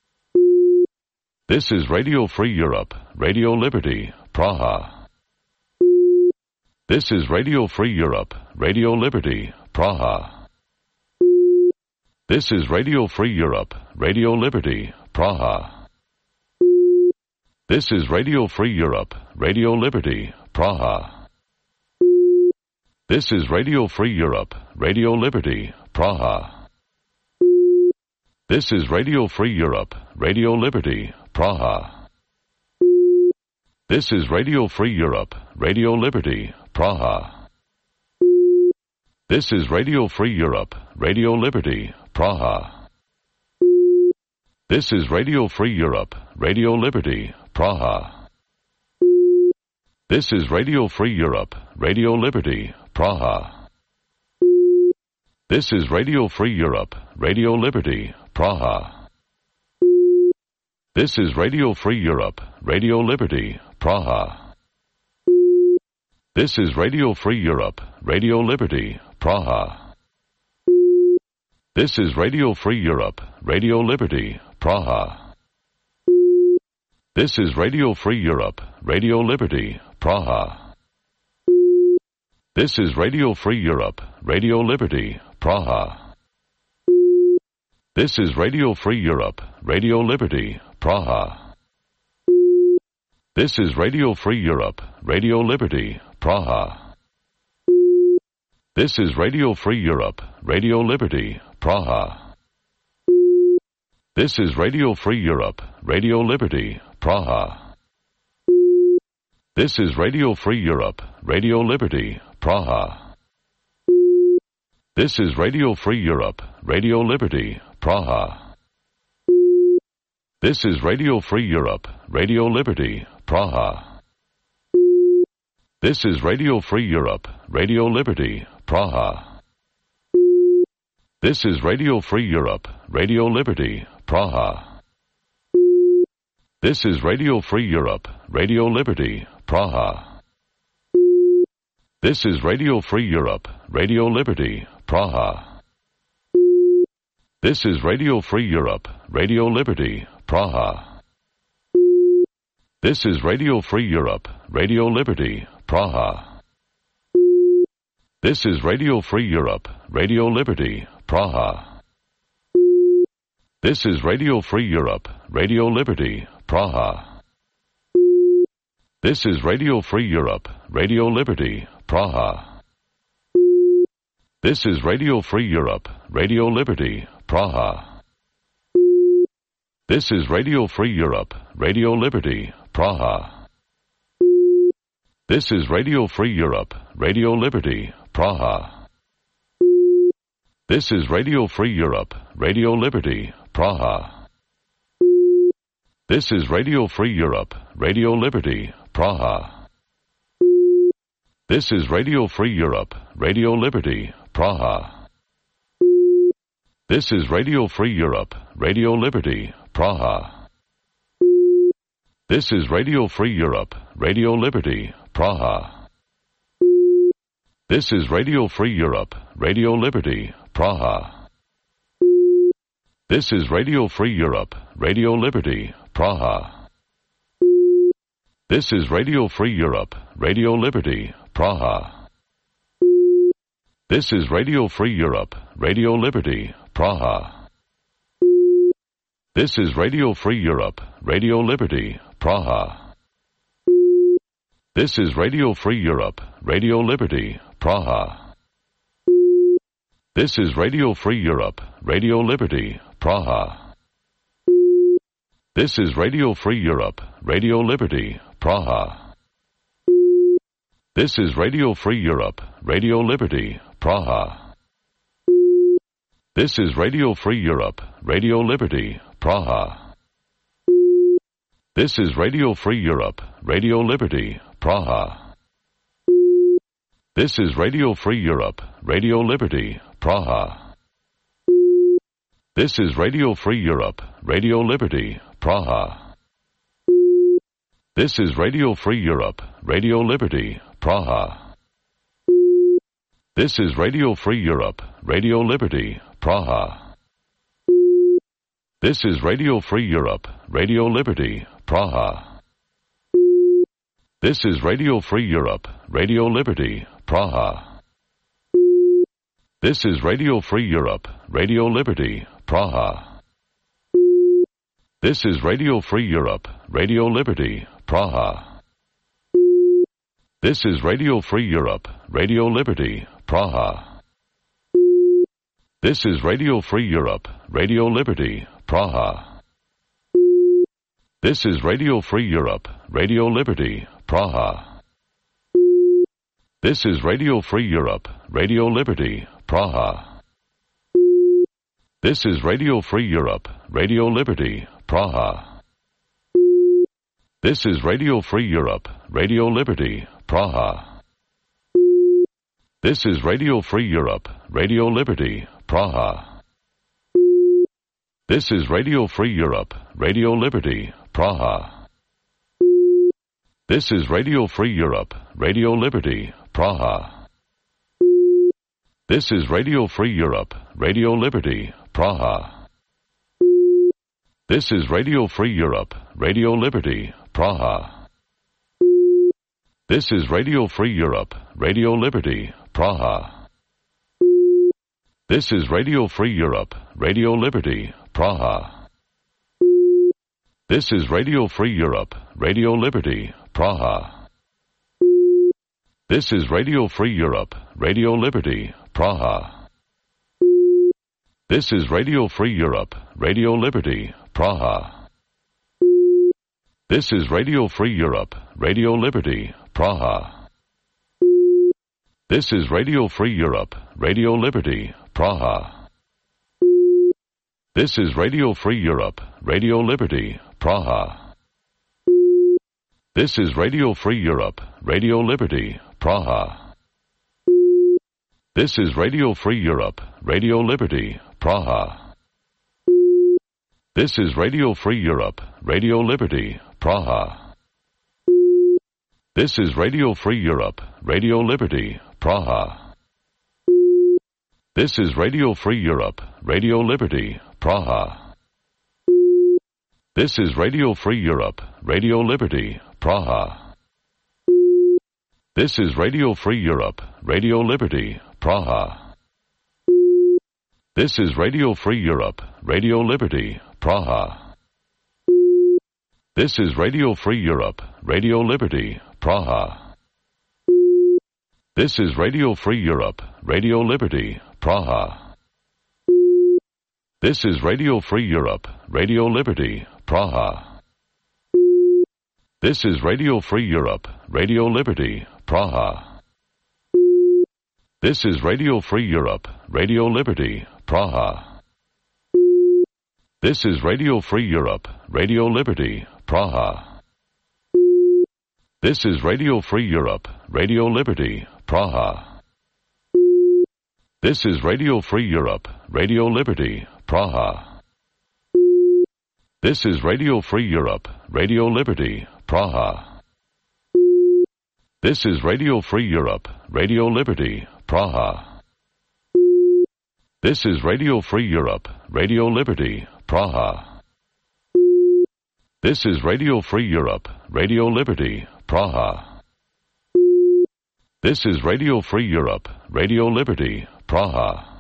This is Radio Free Europe, Radio Liberty, Praha. This is Radio Free Europe, Radio Liberty, Praha. This is Radio Free Europe, Radio Liberty, Praha. This is Radio Free Europe, Radio Liberty, Praha. This is Radio Free Europe, Radio Liberty, Praha. This is Radio Free Europe, Radio Liberty, Praha. This is Radio Free Europe, Radio Liberty, Praha. This is Radio Free Europe, Radio Liberty, Praha. This is Radio Free Europe, Radio Liberty, Praha. This is Radio Free Europe, Radio Liberty, Praha. This is Radio Free Europe, Radio Liberty, Praha. This is Radio Free Europe, Radio Liberty, Praha. This is Radio Free Europe, Radio Liberty, Praha. This is Radio Free Europe, Radio Liberty, Praha. This is Radio Free Europe, Radio Liberty, Praha. This is Radio Free Europe, Radio Liberty, Praha. This is Radio Free Europe, Radio Liberty, Praha. This is Radio Free Europe, Radio Liberty, Praha. This is Radio Free Europe, Radio Liberty, Praha. This is Radio Free Europe, Radio Liberty, Praha. This is Radio Free Europe, Radio Liberty, Praha. This is Radio Free Europe, Radio Liberty, Praha. This is Radio Free Europe, Radio Liberty, Praha. This is Radio Free Europe, Radio Liberty, Praha. This is Radio Free Europe, Radio Liberty, Praha. This is Radio Free Europe, Radio Liberty, Praha. This is Radio Free Europe, Radio Liberty, Praha. This is Radio Free Europe, Radio Liberty, Praha. This is Radio Free Europe, Radio Liberty, Praha. This is Radio Free Europe, Radio Liberty, Praha. This is Radio Free Europe, Radio Liberty, Praha. This is Radio Free Europe, Radio Liberty, Praha. This is Radio Free Europe, Radio Liberty, Praha. This is Radio Free Europe, Radio Liberty, Praha. This is Radio Free Europe, Radio Liberty, Praha. This is Radio Free Europe, Radio Liberty, Praha. This is Radio Free Europe, Radio Liberty, Praha. This is Radio Free Europe, Radio Liberty, Praha. This is Radio Free Europe, Radio Liberty, Praha. This is Radio Free Europe, Radio Liberty, Praha. This is Radio Free Europe, Radio Liberty, Praha. This is Radio Free Europe, Radio Liberty, Praha. This is Radio Free Europe, Radio Liberty, Praha. This is Radio Free Europe, Radio Liberty, Praha. This is Radio Free Europe, Radio Liberty, Praha. This is Radio Free Europe, Radio Liberty, Praha. This is Radio Free Europe, Radio Liberty, Praha. This is Radio Free Europe, Radio Liberty, Praha. This is Radio Free Europe, Radio Liberty, Praha. This is Radio Free Europe, Radio Liberty, Praha. This is Radio Free Europe, Radio Liberty, Praha. This is Radio Free Europe, Radio Liberty, Praha. This is Radio Free Europe, Radio Liberty, Praha. This is Radio Free Europe, Radio Liberty, Praha. This is Radio Free Europe, Radio Liberty, Praha. This is Radio Free Europe, Radio Liberty, Praha. This is Radio Free Europe, Radio Liberty, Praha. This is Radio Free Europe, Radio Liberty, Praha. This is Radio Free Europe, Radio Liberty, Praha. This is Radio Free Europe, Radio Liberty, Praha. This is Radio Free Europe, Radio Liberty, Praha. This is Radio Free Europe, Radio Liberty, Praha. This is Radio Free Europe, Radio Liberty, Praha. This is Radio Free Europe, Radio Liberty, Praha. This is Radio Free Europe, Radio Liberty, Praha. This is Radio Free Europe, Radio Liberty, Praha. This is Radio Free Europe, Radio Liberty, Praha. This is Radio Free Europe, Radio Liberty, Praha. This is Radio Free Europe, Radio Liberty, Praha. This is Radio Free Europe, Radio Liberty, Praha. This is Radio Free Europe, Radio Liberty, Praha. This is Radio Free Europe, Radio Liberty, Praha. This is Radio Free Europe, Radio Liberty, Praha. This is Radio Free Europe, Radio Liberty, Praha. This is Radio Free Europe, Radio Liberty, Praha. This is Radio Free Europe, Radio Liberty, Praha. This is Radio Free Europe, Radio Liberty, Praha. This is Radio Free Europe, Radio Liberty, Praha. This is Radio Free Europe, Radio Liberty, Praha. This is Radio Free Europe, Radio Liberty, Praha. This is Radio Free Europe, Radio Liberty, Praha. This is Radio Free Europe, Radio Liberty, Praha. This is Radio Free Europe, Radio Liberty, Praha. This is Radio Free Europe, Radio Liberty, Praha. This is Radio Free Europe, Radio Liberty, Praha. This is Radio Free Europe, Radio Liberty, Praha. This is Radio Free Europe, Radio Liberty, Praha. This is Radio Free Europe, Radio Liberty, Praha. This is Radio Free Europe, Radio Liberty, Praha. This is Radio Free Europe, Radio Liberty, Praha. This is Radio Free Europe, Radio Liberty, Praha. This is Radio Free Europe, Radio Liberty, Praha. This is Radio Free Europe, Radio Liberty, Praha. This is Radio Free Europe, Radio Liberty, Praha. This is Radio Free Europe, Radio Liberty, Praha. This is Radio Free Europe, Radio Liberty, Praha. This is Radio Free Europe, Radio Liberty, Praha. This is Radio Free Europe, Radio Liberty, Praha. This is Radio Free Europe, Radio Liberty, Praha.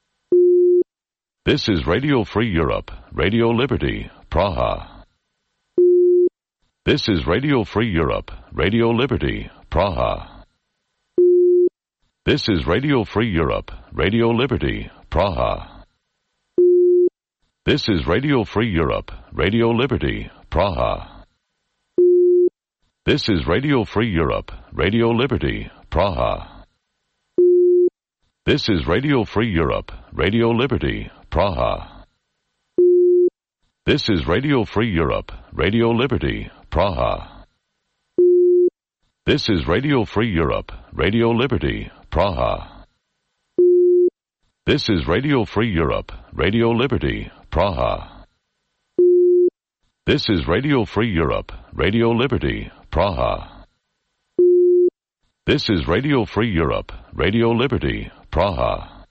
This is Radio Free Europe, Radio Liberty, Praha. This is Radio Free Europe, Radio Liberty, Praha. This is Radio Free Europe, Radio Liberty, Praha. This is Radio Free Europe, Radio Liberty, Praha. This is Radio Free Europe, Radio Liberty, Praha. This is Radio Free Europe, Radio Liberty, Praha. This is Radio Free Europe, Radio Liberty, Praha. This is Radio Free Europe, Radio Liberty, Praha. This is Radio Free Europe, Radio Liberty, Praha. This is Radio Free Europe, Radio Liberty, Praha. This is Radio Free Europe, Radio Liberty, Praha.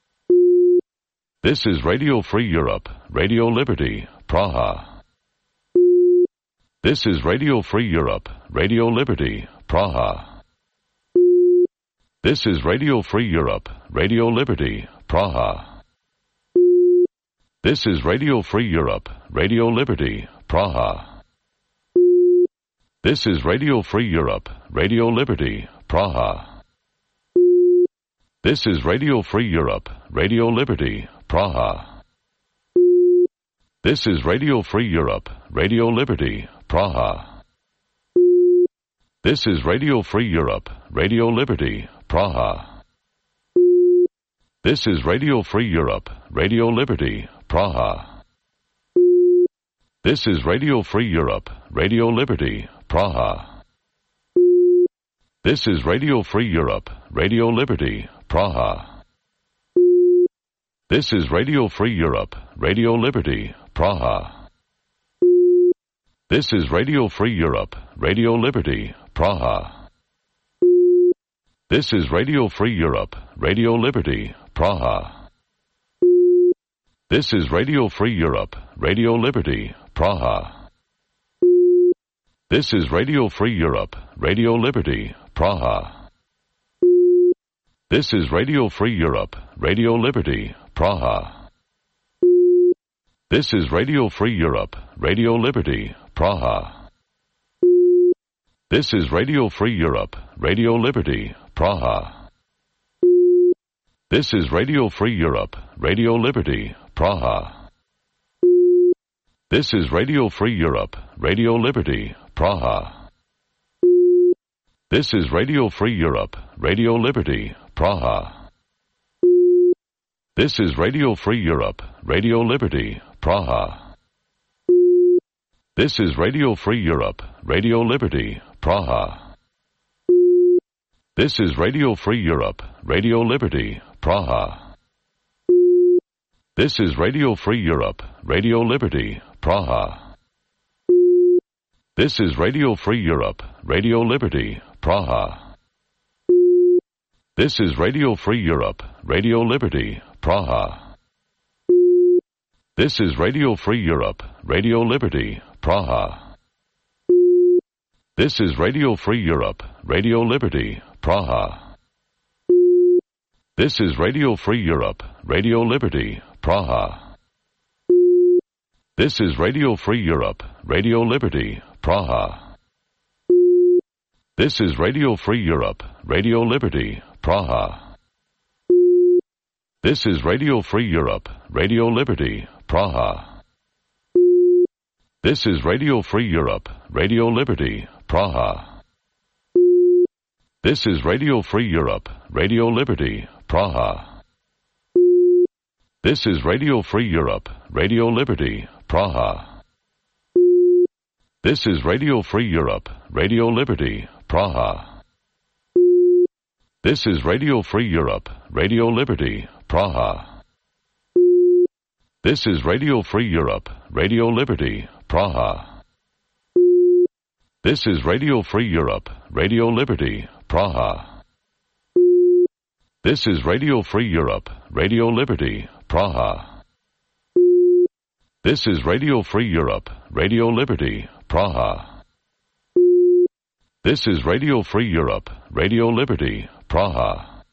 This is Radio Free Europe, Radio Liberty, Praha. This is Radio Free Europe, Radio Liberty, Praha. This is Radio Free Europe, Radio Liberty, Praha. This is Radio Free Europe, Radio Liberty, Praha. This is Radio Free Europe, Radio Liberty, Praha. This is Radio Free Europe, Radio Liberty, Praha. This is Radio Free Europe, Radio Liberty, Praha. This is Radio Free Europe, Radio Liberty, Praha. This is Radio Free Europe, Radio Liberty, Praha. This is Radio Free Europe, Radio Liberty, Praha. This is Radio Free Europe, Radio Liberty, Praha. This is Radio Free Europe, Radio Liberty, Praha. This is Radio Free Europe, Radio Liberty, Praha. This is Radio Free Europe, Radio Liberty, Praha. This is Radio Free Europe, Radio Liberty, Praha. This is Radio Free Europe, Radio Liberty, Praha. This is Radio Free Europe, Radio Liberty, Praha. This is Radio Free Europe, Radio Liberty, Praha. This is Radio Free Europe, Radio Liberty, Praha. This is Radio Free Europe, Radio Liberty, Praha. This is Radio Free Europe, Radio Liberty, Praha. This is Radio Free Europe, Radio Liberty, Praha. This is Radio Free Europe, Radio Liberty, Praha. This is Radio Free Europe, Radio Liberty, Praha. This is Radio Free Europe, Radio Liberty, Praha. This is Radio Free Europe, Radio Liberty, Praha. This is Radio Free Europe, Radio Liberty, Praha. This is Radio Free Europe, Radio Liberty, Praha. This is Radio Free Europe, Radio Liberty, Praha. This is Radio Free Europe, Radio Liberty, Praha. This is Radio Free Europe, Radio Liberty, Praha. This is Radio Free Europe, Radio Liberty, Praha. This is Radio Free Europe, Radio Liberty, Praha. This is Radio Free Europe, Radio Liberty, Praha. This is Radio Free Europe, Radio Liberty, Praha. This is Radio Free Europe, Radio Liberty, Praha. This is Radio Free Europe, Radio Liberty, Praha. This is Radio Free Europe, Radio Liberty, Praha. This is Radio Free Europe, Radio Liberty, Praha. This is Radio Free Europe, Radio Liberty, Praha. This is Radio Free Europe, Radio Liberty, Praha. This is Radio Free Europe, Radio Liberty, Praha. This is Radio Free Europe, Radio Liberty, Praha. This is Radio Free Europe, Radio Liberty, Praha.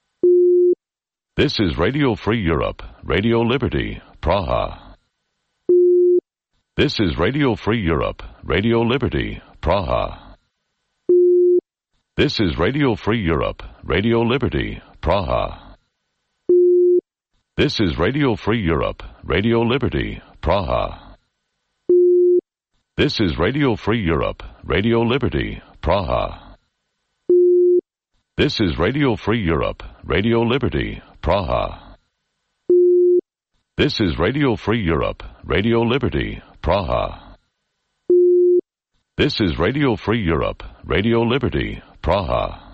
This is Radio Free Europe, Radio Liberty, Praha. This is Radio Free Europe, Radio Liberty, Praha. This is Radio Free Europe, Radio Liberty, Praha. This is Radio Free Europe, Radio Liberty, Praha. This is Radio Free Europe, Radio Liberty, Praha. This is Radio Free Europe, Radio Liberty, Praha. This is Radio Free Europe, Radio Liberty, Praha. This is Radio Free Europe, Radio Liberty, Praha.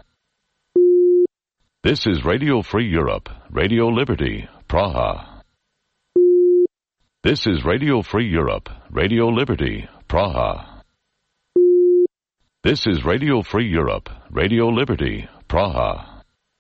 This is Radio Free Europe, Radio Liberty, Praha. This is Radio Free Europe, Radio Liberty, Praha. This is Radio Free Europe, Radio Liberty, Praha.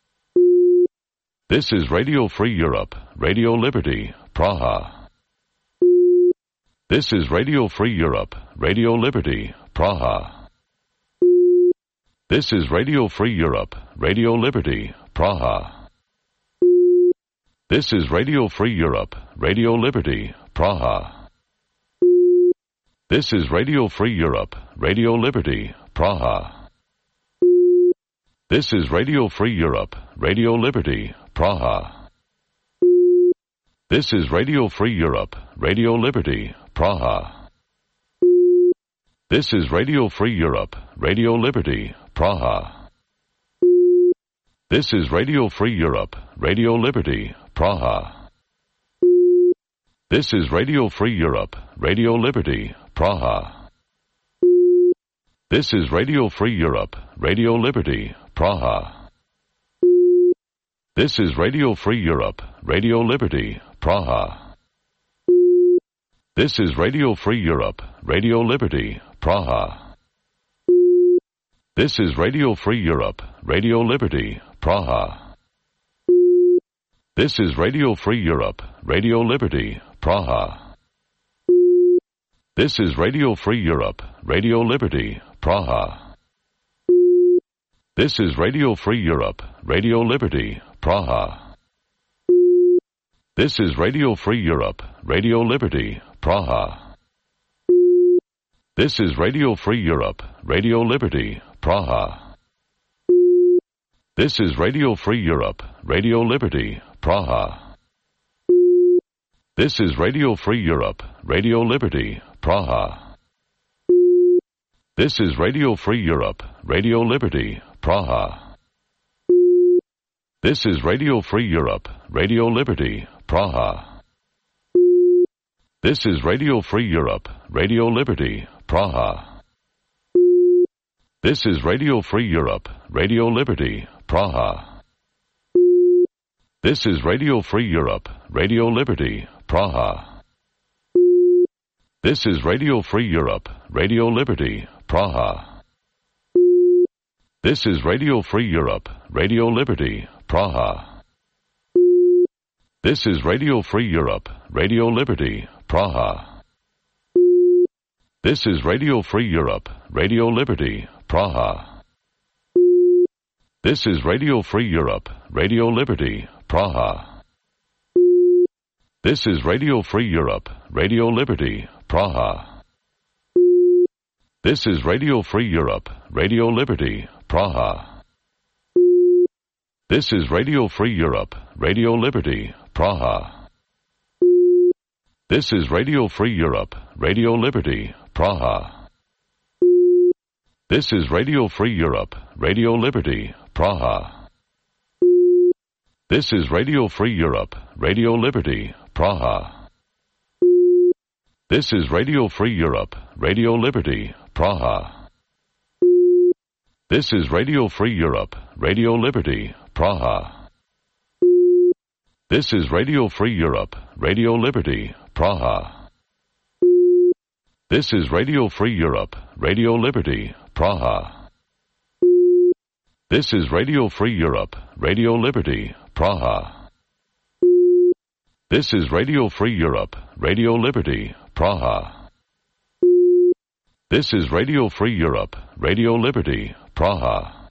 This is Radio Free Europe, Radio Liberty, Praha. This is Radio Free Europe, Radio Liberty, Praha. This is Radio Free Europe, Radio Liberty, Praha. This is Radio Free Europe, Radio Liberty, Praha. This is Radio Free Europe, Radio Liberty, Praha. This is Radio Free Europe, Radio Liberty, Praha. This is Radio Free Europe, Radio Liberty, Praha. This is Radio Free Europe, Radio Liberty, Praha. This is Radio Free Europe, Radio Liberty, Praha. This is Radio Free Europe, Radio Liberty, Praha. This is Radio Free Europe, Radio Liberty, Praha. This is Radio Free Europe, Radio Liberty, Praha. This is Radio Free Europe, Radio Liberty, Praha. This is Radio Free Europe, Radio Liberty, Praha. This is Radio Free Europe, Radio Liberty, Praha. This is Radio Free Europe, Radio Liberty, Praha. This is Radio Free Europe, Radio Liberty, Praha. This is Radio Free Europe, Radio Liberty, Praha. This is Radio Free Europe, Radio Liberty, Praha. This is Radio Free Europe, Radio Liberty, Praha. This is Radio Free Europe, Radio Liberty, Praha. This is Radio Free Europe, Radio Liberty, Praha. This is Radio Free Europe, Radio Liberty, Praha. This is Radio Free Europe, Radio Liberty, Praha. This is Radio Free Europe, Radio Liberty, Praha. This is Radio Free Europe, Radio Liberty, Praha. This is Radio Free Europe, Radio Liberty, Praha. This is Radio Free Europe, Radio Liberty, Praha. This is Radio Free Europe, Radio Liberty, Praha. This is Radio Free Europe, Radio Liberty, Praha. This is Radio Free Europe, Radio Liberty, Praha. This is Radio Free Europe, Radio Liberty, Praha. This is Radio Free Europe, Radio Liberty, Praha. This is Radio Free Europe, Radio Liberty, Praha. This is Radio Free Europe, Radio Liberty, Praha. This is Radio Free Europe, Radio Liberty, Praha. This is Radio Free Europe, Radio Liberty, Praha. This is Radio Free Europe, Radio Liberty, Praha. This is Radio Free Europe, Radio Liberty, Praha. This is Radio Free Europe, Radio Liberty, Praha. This is Radio Free Europe, Radio Liberty, Praha. This is Radio Free Europe, Radio Liberty, Praha. This is Radio Free Europe, Radio Liberty, Praha. This is Radio Free Europe, Radio Liberty, Praha.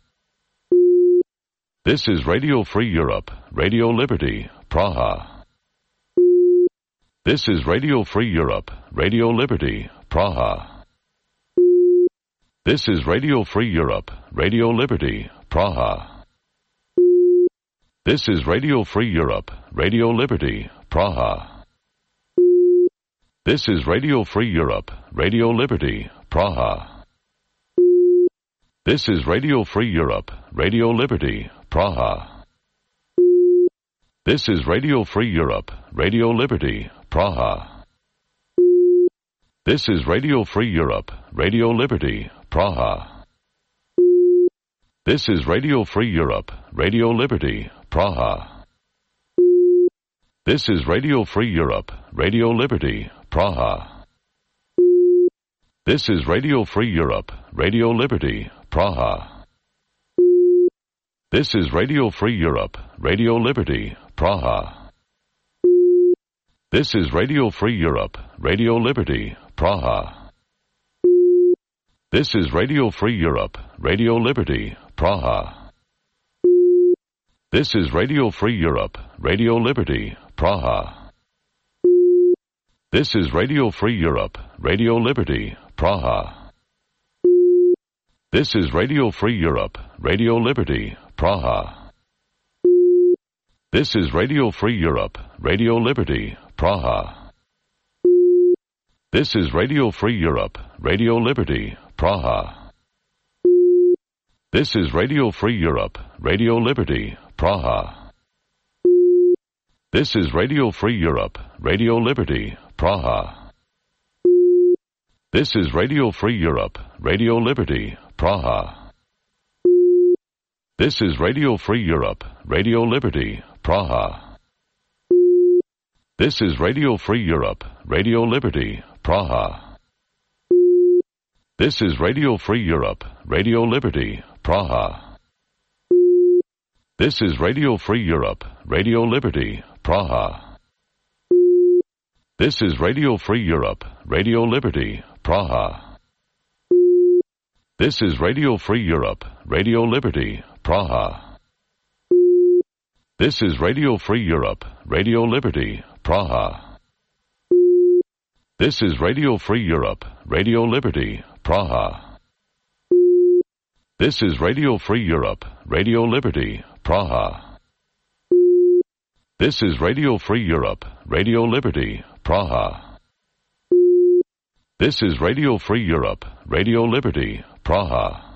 This is Radio Free Europe, Radio Liberty, Praha. This is Radio Free Europe, Radio Liberty, Praha. This is Radio Free Europe, Radio Liberty, Praha. This is Radio Free Europe, Radio Liberty, Praha. This is Radio Free Europe, Radio Liberty, Praha. This is Radio Free Europe, Radio Liberty, Praha. This is Radio Free Europe, Radio Liberty, Praha. This is Radio Free Europe, Radio Liberty, Praha. This is Radio Free Europe, Radio Liberty, Praha. This is Radio Free Europe, Radio Liberty, Praha. This is Radio Free Europe, Radio Liberty, Praha. This is Radio Free Europe, Radio Liberty, Praha. This is Radio Free Europe, Radio Liberty, Praha. This is Radio Free Europe, Radio Liberty, Praha. This is Radio Free Europe, Radio Liberty, Praha. This is Radio Free Europe, Radio Liberty, Praha. This is Radio Free Europe, Radio Liberty, Praha. This is Radio Free Europe, Radio Liberty, Praha. This is Radio Free Europe, Radio Liberty, Praha. This is Radio Free Europe, Radio Liberty, Praha. This is Radio Free Europe, Radio Liberty, Praha. This is Radio Free Europe, Radio Liberty, Praha. This is Radio Free Europe, Radio Liberty, Praha. This is Radio Free Europe, Radio Liberty, Praha. This is Radio Free Europe, Radio Liberty, Praha. This is Radio Free Europe, Radio Liberty, Praha. This is Radio Free Europe, Radio Liberty, Praha. This is Radio Free Europe, Radio Liberty, Praha. This is Radio Free Europe, Radio Liberty, Praha. This is Radio Free Europe, Radio Liberty, Praha. This is Radio Free Europe, Radio Liberty, Praha. This is Radio Free Europe, Radio Liberty, Praha. This is Radio Free Europe, Radio Liberty, Praha.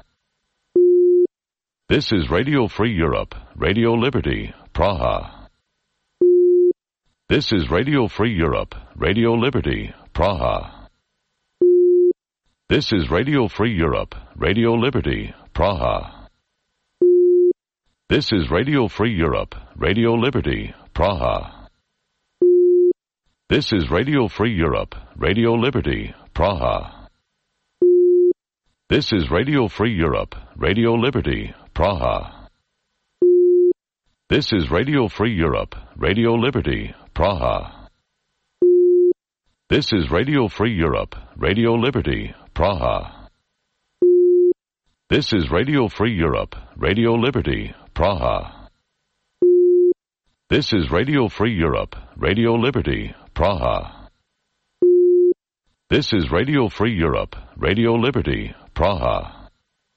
This is Radio Free Europe, Radio Liberty, Praha. This is Radio Free Europe, Radio Liberty, Praha. This is Radio Free Europe, Radio Liberty, Praha. This is Radio Free Europe, Radio Liberty, Praha. This is Radio Free Europe, Radio Liberty, Praha. This is Radio Free Europe, Radio Liberty, Praha. This is Radio Free Europe, Radio Liberty, Praha. This is Radio Free Europe, Radio Liberty, Praha. This is Radio Free Europe, Radio Liberty, Praha. This is Radio Free Europe, Radio Liberty, Praha. This is Radio Free Europe, Radio Liberty, Praha.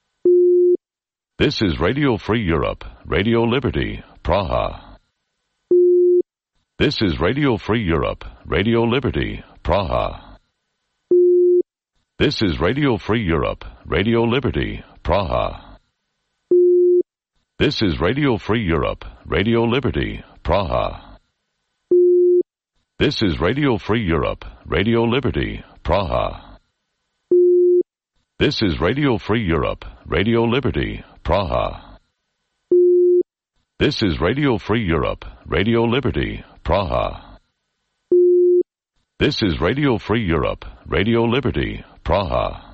This is Radio Free Europe, Radio Liberty, Praha. This is Radio Free Europe, Radio Liberty, Praha. This is Radio Free Europe, Radio Liberty, Praha. This is Radio Free Europe, Radio Liberty, Praha. This is Radio Free Europe, Radio Liberty, Praha. This is Radio Free Europe, Radio Liberty, Praha. This is Radio Free Europe, Radio Liberty, Praha. This is Radio Free Europe, Radio Liberty, Praha.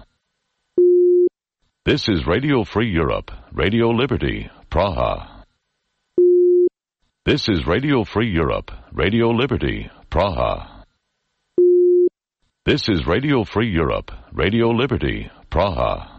This is Radio Free Europe, Radio Liberty, Praha. This is Radio Free Europe, Radio Liberty, Praha. This is Radio Free Europe, Radio Liberty, Praha.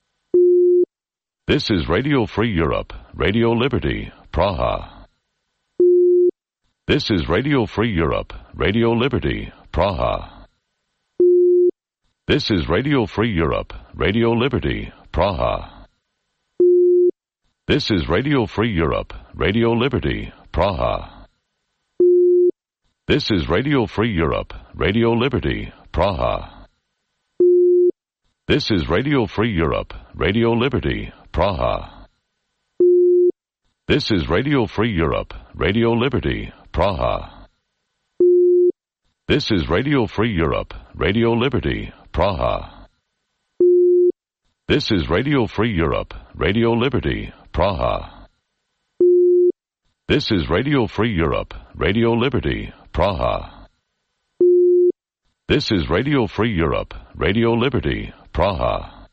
This is Radio Free Europe, Radio Liberty, Praha. This is Radio Free Europe, Radio Liberty, Praha. This is Radio Free Europe, Radio Liberty, Praha. This is Radio Free Europe, Radio Liberty, Praha. This is Radio Free Europe, Radio Liberty, Praha. This is Radio Free Europe, Radio Liberty, Praha. This is Radio Free Europe, Radio Liberty, Praha. This is Radio Free Europe, Radio Liberty, Praha. This is Radio Free Europe, Radio Liberty, Praha. This is Radio Free Europe, Radio Liberty, Praha. This is Radio Free Europe, Radio Liberty, Praha.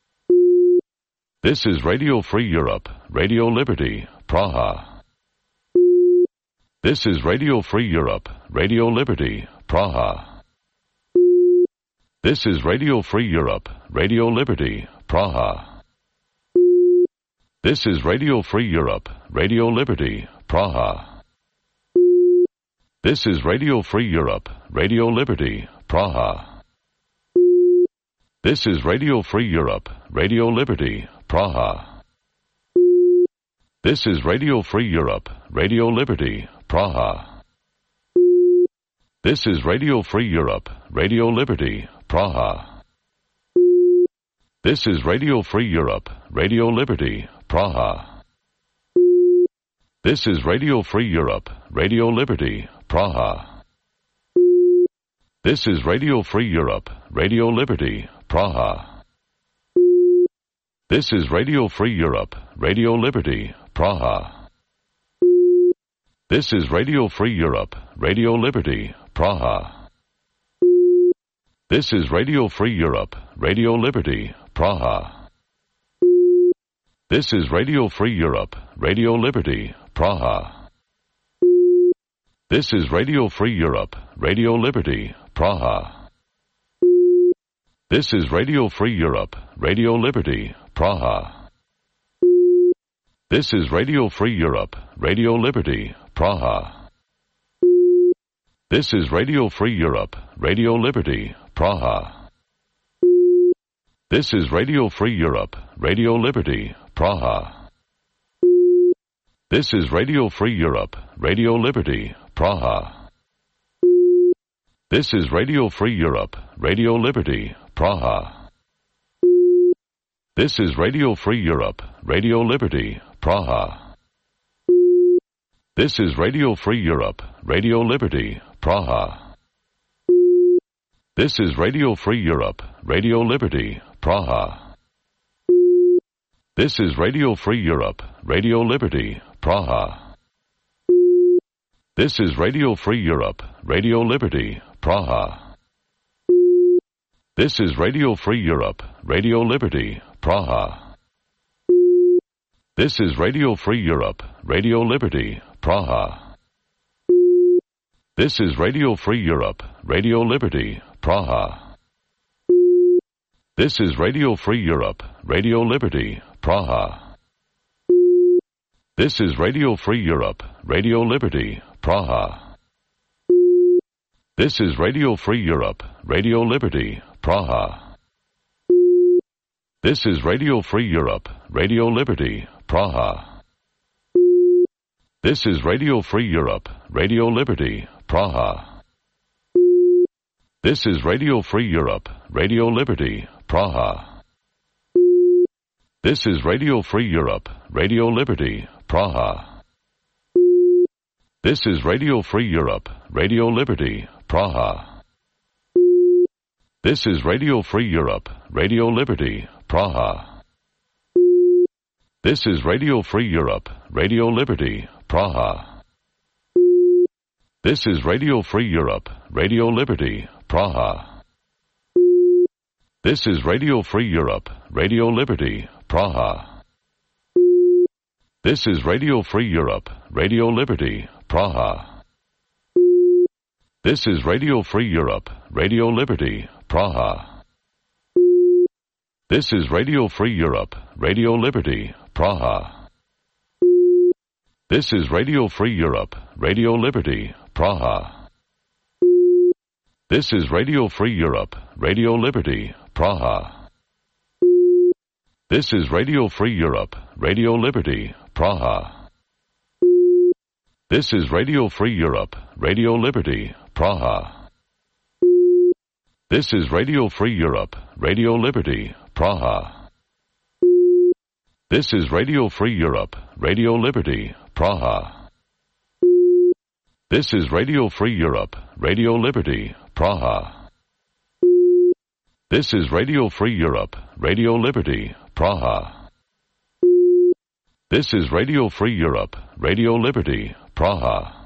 This is Radio Free Europe, Radio Liberty, Praha. This is Radio Free Europe, Radio Liberty, Praha. This is Radio Free Europe, Radio Liberty, Praha. This is Radio Free Europe, Radio Liberty, Praha. This is Radio Free Europe, Radio Liberty, Praha. This is Radio Free Europe, Radio Liberty, Praha. This is Radio Free Europe, Radio Liberty, Praha. This is Radio Free Europe, Radio Liberty, Praha. This is Radio Free Europe, Radio Liberty, Praha. This is Radio Free Europe, Radio Liberty, Praha. This is Radio Free Europe, Radio Liberty, Praha. This is Radio Free Europe, Radio Liberty, Praha. This is Radio Free Europe, Radio Liberty, Praha. This is Radio Free Europe, Radio Liberty, Praha. This is Radio Free Europe, Radio Liberty, Praha. This is Radio Free Europe, Radio Liberty, Praha. This is Radio Free Europe, Radio Liberty, Praha. This is Radio Free Europe, Radio Liberty, Praha. This is Radio Free Europe, Radio Liberty, Praha. This is Radio Free Europe, Radio Liberty, Praha. This is Radio Free Europe, Radio Liberty, Praha. This is Radio Free Europe, Radio Liberty, Praha. This is Radio Free Europe, Radio Liberty, Praha. This is Radio Free Europe, Radio Liberty, Praha. This is Radio Free Europe, Radio Liberty, Praha. This is Radio Free Europe, Radio Liberty, Praha. This is Radio Free Europe, Radio Liberty, Praha. This is Radio Free Europe, Radio Liberty, Praha. This is Radio Free Europe, Radio Liberty, Praha. This is Radio Free Europe, Radio Liberty, Praha. This is Radio Free Europe, Radio Liberty, Praha. This is Radio Free Europe, Radio Liberty, Praha. This is Radio Free Europe, Radio Liberty, Praha. This is Radio Free Europe, Radio Liberty, Praha. This is Radio Free Europe, Radio Liberty, Praha. This is Radio Free Europe, Radio Liberty, Praha. This is Radio Free Europe, Radio Liberty, Praha. This is Radio Free Europe, Radio Liberty, Praha. This is Radio Free Europe, Radio Liberty, Praha. This is Radio Free Europe, Radio Liberty, Praha. This is Radio Free Europe, Radio Liberty, Praha. This is Radio Free Europe, Radio Liberty, Praha. This is Radio Free Europe, Radio Liberty, Praha. This is Radio Free Europe, Radio Liberty, Praha. This is Radio Free Europe, Radio Liberty, Praha. This is Radio Free Europe, Radio Liberty, Praha. This is Radio Free Europe, Radio Liberty, Praha. This is Radio Free Europe, Radio Liberty, Praha. This is Radio Free Europe, Radio Liberty, Praha. This is Radio Free Europe, Radio Liberty, Praha. This is Radio Free Europe, Radio Liberty, Praha. This is Radio Free Europe, Radio Liberty, Praha. This is Radio Free Europe, Radio Liberty, Praha. This is Radio Free Europe, Radio Liberty, Praha.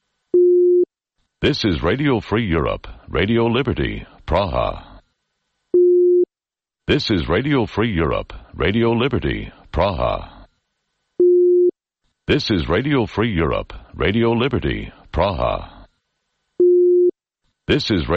This is Radio Free Europe, Radio Liberty, Praha. This is Radio Free Europe, Radio Liberty, Praha. This is Radio Free Europe, Radio Liberty, Praha. This is